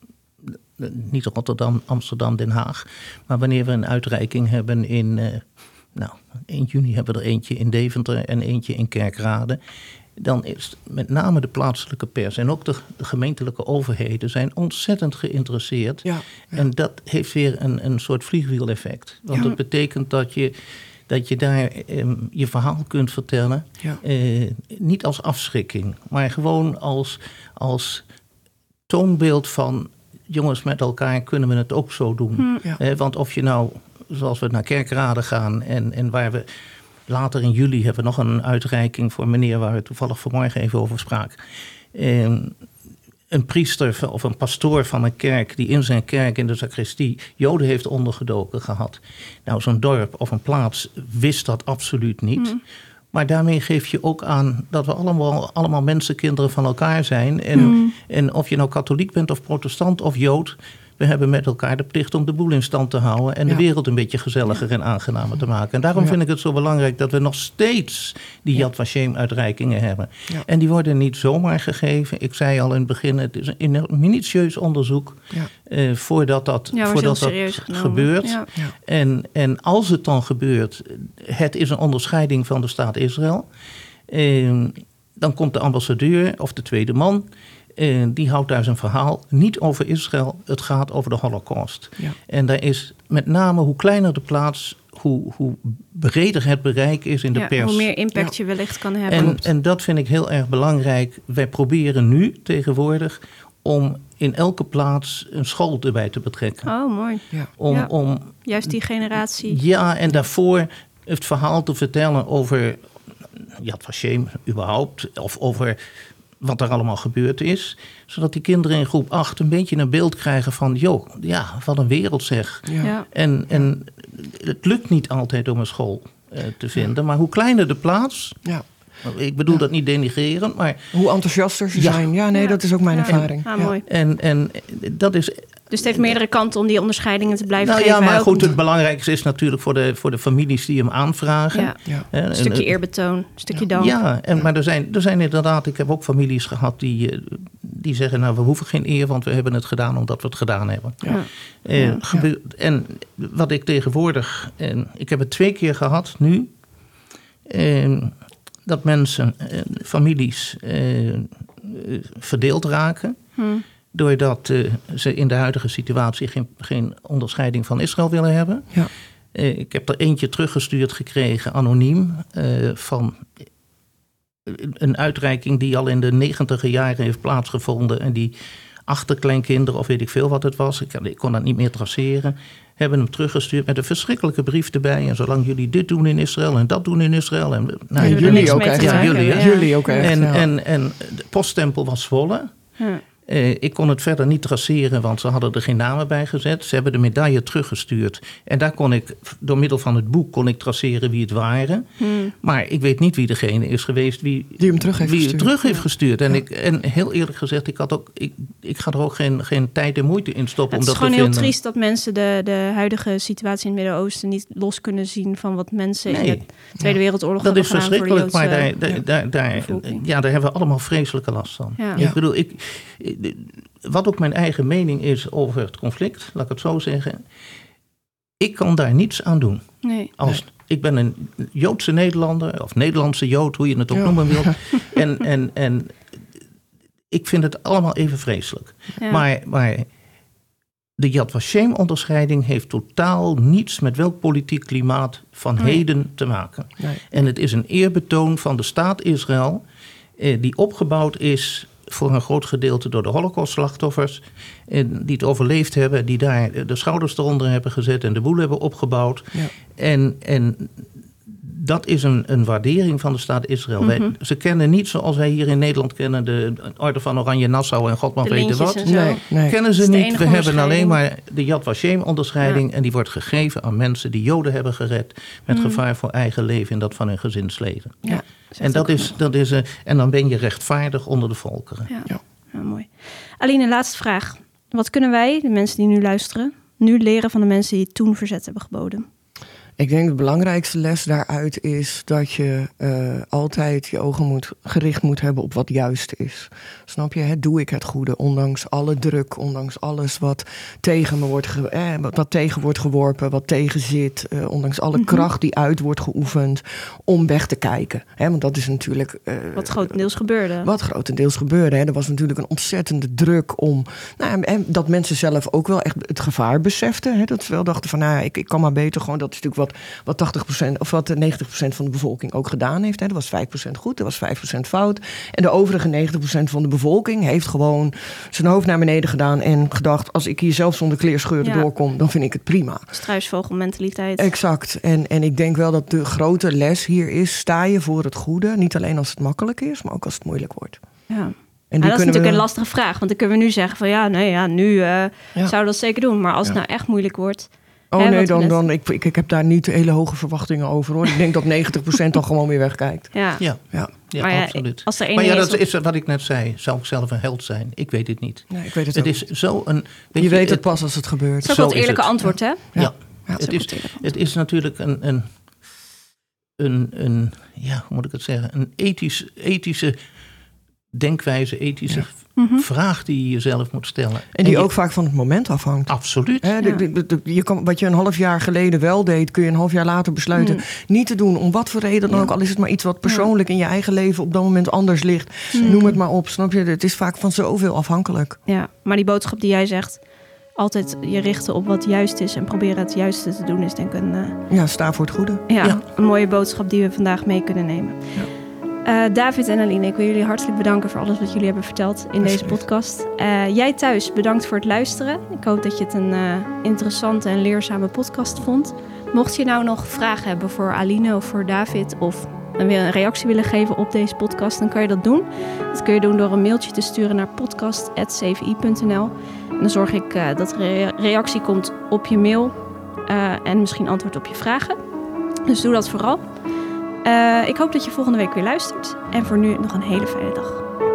niet Rotterdam, Amsterdam, Den Haag. Maar wanneer we een uitreiking hebben in, uh, nou, één juni hebben we er eentje in Deventer en eentje in Kerkrade. Dan is met name de plaatselijke pers en ook de, de gemeentelijke overheden zijn ontzettend geïnteresseerd. Ja, ja. En dat heeft weer een, een soort vliegwieleffect. Want ja. dat betekent dat je, dat je daar um, je verhaal kunt vertellen. Ja. Uh, niet als afschrikking, maar gewoon als, als toonbeeld van jongens, met elkaar kunnen we het ook zo doen. Ja. Uh, want of je nou, zoals we naar Kerkrade gaan en, en waar we... Later in juli hebben we nog een uitreiking voor meneer waar we toevallig vanmorgen even over spraken. Um, een priester of een pastoor van een kerk die in zijn kerk in de sacristie Joden heeft ondergedoken gehad. Nou, zo'n dorp of een plaats wist dat absoluut niet. Mm. Maar daarmee geef je ook aan dat we allemaal, allemaal mensenkinderen van elkaar zijn. En, mm. en of je nou katholiek bent of protestant of Jood, we hebben met elkaar de plicht om de boel in stand te houden en ja. de wereld een beetje gezelliger ja. en aangenamer te maken. En daarom ja. vind ik het zo belangrijk dat we nog steeds die Yad Vashem uitreikingen hebben. Ja. En die worden niet zomaar gegeven. Ik zei al in het begin, het is een minutieus onderzoek ja. uh, voordat dat, ja, voordat dat gebeurt. Ja. Ja. En, en als het dan gebeurt, het is een onderscheiding van de staat Israël. Uh, dan komt de ambassadeur of de tweede man. Uh, die houdt daar zijn verhaal niet over Israël. Het gaat over de Holocaust. Ja. En daar is met name hoe kleiner de plaats, hoe, hoe breder het bereik is in de ja, pers. Hoe meer impact ja. je wellicht kan hebben. En, en dat vind ik heel erg belangrijk. Wij proberen nu tegenwoordig om in elke plaats een school erbij te betrekken. Oh, mooi. Ja. Om, ja. om, Juist die generatie. Ja, en daarvoor het verhaal te vertellen over Yad Vashem überhaupt. Of over wat er allemaal gebeurd is. Zodat die kinderen in groep acht een beetje een beeld krijgen van, joh, ja, wat een wereld zeg. Ja. Ja. En, en het lukt niet altijd om een school uh, te vinden. Ja. Maar hoe kleiner de plaats. Ja. Ik bedoel ja. dat niet denigrerend, maar hoe enthousiaster ze ja. zijn. Ja, nee, ja. dat is ook mijn ja. ervaring. Ah, mooi. En, en dat is. Dus het heeft meerdere kanten om die onderscheidingen te blijven nou, geven. Ja, maar goed, het belangrijkste is natuurlijk voor de, voor de families die hem aanvragen. Ja. Ja. Een en, stukje eerbetoon, een stukje dank. Ja, en, ja. maar er zijn, er zijn inderdaad, ik heb ook families gehad die, die zeggen, nou, we hoeven geen eer, want we hebben het gedaan omdat we het gedaan hebben. Ja. Uh, ja. Gebeur, en wat ik tegenwoordig, en ik heb het twee keer gehad nu, uh, dat mensen, uh, families, uh, uh, verdeeld raken. Hmm. Doordat uh, ze in de huidige situatie geen, geen onderscheiding van Israël willen hebben. Ja. Uh, ik heb er eentje teruggestuurd gekregen, anoniem, uh, van een uitreiking die al in de negentiger jaren heeft plaatsgevonden. En die achterkleinkinderen, of weet ik veel wat het was, ik, ik kon dat niet meer traceren, hebben hem teruggestuurd met een verschrikkelijke brief erbij. En zolang jullie dit doen in Israël en dat doen in Israël. En, nou, en jullie ook echt. Ja, jullie, ja. jullie ook echt. En, ja. en, en de poststempel was Zwolle. Ja. Uh, ik kon het verder niet traceren, want ze hadden er geen namen bij gezet. Ze hebben de medaille teruggestuurd. En daar kon ik, door middel van het boek, kon ik traceren wie het waren. Hmm. Maar ik weet niet wie degene is geweest wie, die hem terug heeft wie gestuurd. Het terug heeft gestuurd. En, ja. ik, en heel eerlijk gezegd, ik, had ook, ik, ik ga er ook geen, geen tijd en moeite in stoppen om dat te vinden. Het is gewoon heel triest dat mensen de, de huidige situatie in het Midden-Oosten niet los kunnen zien van wat mensen nee. in de Tweede ja. Wereldoorlog dat hebben is gedaan voor de verschrikkelijk, Joodse, maar daar, daar, daar, daar, ja, daar hebben we allemaal vreselijke last van. Ja. Ik bedoel, ik... Wat ook mijn eigen mening is over het conflict, laat ik het zo zeggen. Ik kan daar niets aan doen. Nee. Als, nee. Ik ben een Joodse Nederlander, of Nederlandse Jood, hoe je het ook ja. noemen wil. En, en, en ik vind het allemaal even vreselijk. Ja. Maar, maar de Yad Vashem-onderscheiding heeft totaal niets met welk politiek klimaat van nee. heden te maken. Nee. En het is een eerbetoon van de staat Israël, eh, die opgebouwd is voor een groot gedeelte door de Holocaust-slachtoffers, eh, die het overleefd hebben, die daar de schouders eronder hebben gezet en de boel hebben opgebouwd. Ja. En, en dat is een, een waardering van de staat Israël. Mm-hmm. Wij, ze kennen niet zoals wij hier in Nederland kennen de Orde van Oranje Nassau en God mag weten wat. Nee, nee. Kennen ze niet. We hebben alleen maar de Yad Vashem-onderscheiding ja. en die wordt gegeven aan mensen die Joden hebben gered met mm. gevaar voor eigen leven en dat van hun gezinsleden. Ja. En, dat is, dat is, uh, en dan ben je rechtvaardig onder de volkeren. Ja, ja. ja mooi. Aline, laatste vraag. Wat kunnen wij, de mensen die nu luisteren, nu leren van de mensen die toen verzet hebben geboden? Ik denk de belangrijkste les daaruit is dat je uh, altijd je ogen moet, gericht moet hebben op wat juist is. Snap je? Hè? Doe ik het goede, ondanks alle druk, ondanks alles wat tegen me wordt, ge- eh, wat, wat tegen wordt geworpen, wat tegen zit, uh, ondanks alle mm-hmm. kracht die uit wordt geoefend om weg te kijken. Hè? Want dat is natuurlijk Uh, wat grotendeels gebeurde. Wat grotendeels gebeurde. Hè? Er was natuurlijk een ontzettende druk om, nou, en dat mensen zelf ook wel echt het gevaar beseften. Hè? Dat ze wel dachten van, nou, ik, ik kan maar beter gewoon, dat is natuurlijk wat Wat tachtig procent of wat negentig procent van de bevolking ook gedaan heeft. Hè. Er was vijf procent goed, er was vijf procent fout. En de overige negentig procent van de bevolking heeft gewoon zijn hoofd naar beneden gedaan en gedacht, als ik hier zelf zonder kleerscheuren ja. doorkom, dan vind ik het prima. Struisvogelmentaliteit. Exact. En, en ik denk wel dat de grote les hier is, sta je voor het goede. Niet alleen als het makkelijk is, maar ook als het moeilijk wordt. Ja. En die dat is natuurlijk we... een lastige vraag. Want dan kunnen we nu zeggen van ja, nee, ja, nu uh, ja. zouden we dat zeker doen. Maar als ja. het nou echt moeilijk wordt. Oh He, nee, dan, dan ik, ik, ik heb daar niet hele hoge verwachtingen over, hoor. Ik denk dat negentig procent dan gewoon weer wegkijkt. Ja, ja. ja. ja maar absoluut. Ja, als er maar ja, dat is, is wat ik net zei. Zou ik zelf een held zijn? Ik weet het niet. Nee, ik weet het het ook is zo een. Weet je, je weet het, het pas als het gebeurt. Het is ook wel het eerlijke antwoord, hè? Ja, ja. ja. Het, is, het is natuurlijk een, een, een, een, ja, hoe moet ik het zeggen? Een ethisch, ethische denkwijze, ethische ja. Mm-hmm. Vraag die je jezelf moet stellen. En die en je... ook vaak van het moment afhangt. Absoluut. He, de, de, de, je kan, wat je een half jaar geleden wel deed, kun je een half jaar later besluiten mm. niet te doen. Om wat voor reden dan ja. ook. Al is het maar iets wat persoonlijk ja. in je eigen leven op dat moment anders ligt. Mm. Noem het maar op, snap je? Het is vaak van zoveel afhankelijk. Ja, maar die boodschap die jij zegt, altijd je richten op wat juist is en proberen het juiste te doen, is denk ik een... Uh... Ja, sta voor het goede. Ja, ja, een mooie boodschap die we vandaag mee kunnen nemen. Ja. Uh, David en Aline, ik wil jullie hartelijk bedanken voor alles wat jullie hebben verteld in deze podcast. Uh, jij thuis, bedankt voor het luisteren. Ik hoop dat je het een uh, interessante en leerzame podcast vond. Mocht je nou nog vragen hebben voor Aline of voor David of een reactie willen geven op deze podcast, dan kan je dat doen. Dat kun je doen door een mailtje te sturen naar podcast apenstaartje c v i punt n l. En dan zorg ik uh, dat er een reactie komt op je mail uh, en misschien antwoord op je vragen. Dus doe dat vooral. Uh, ik hoop dat je volgende week weer luistert. En voor nu nog een hele fijne dag.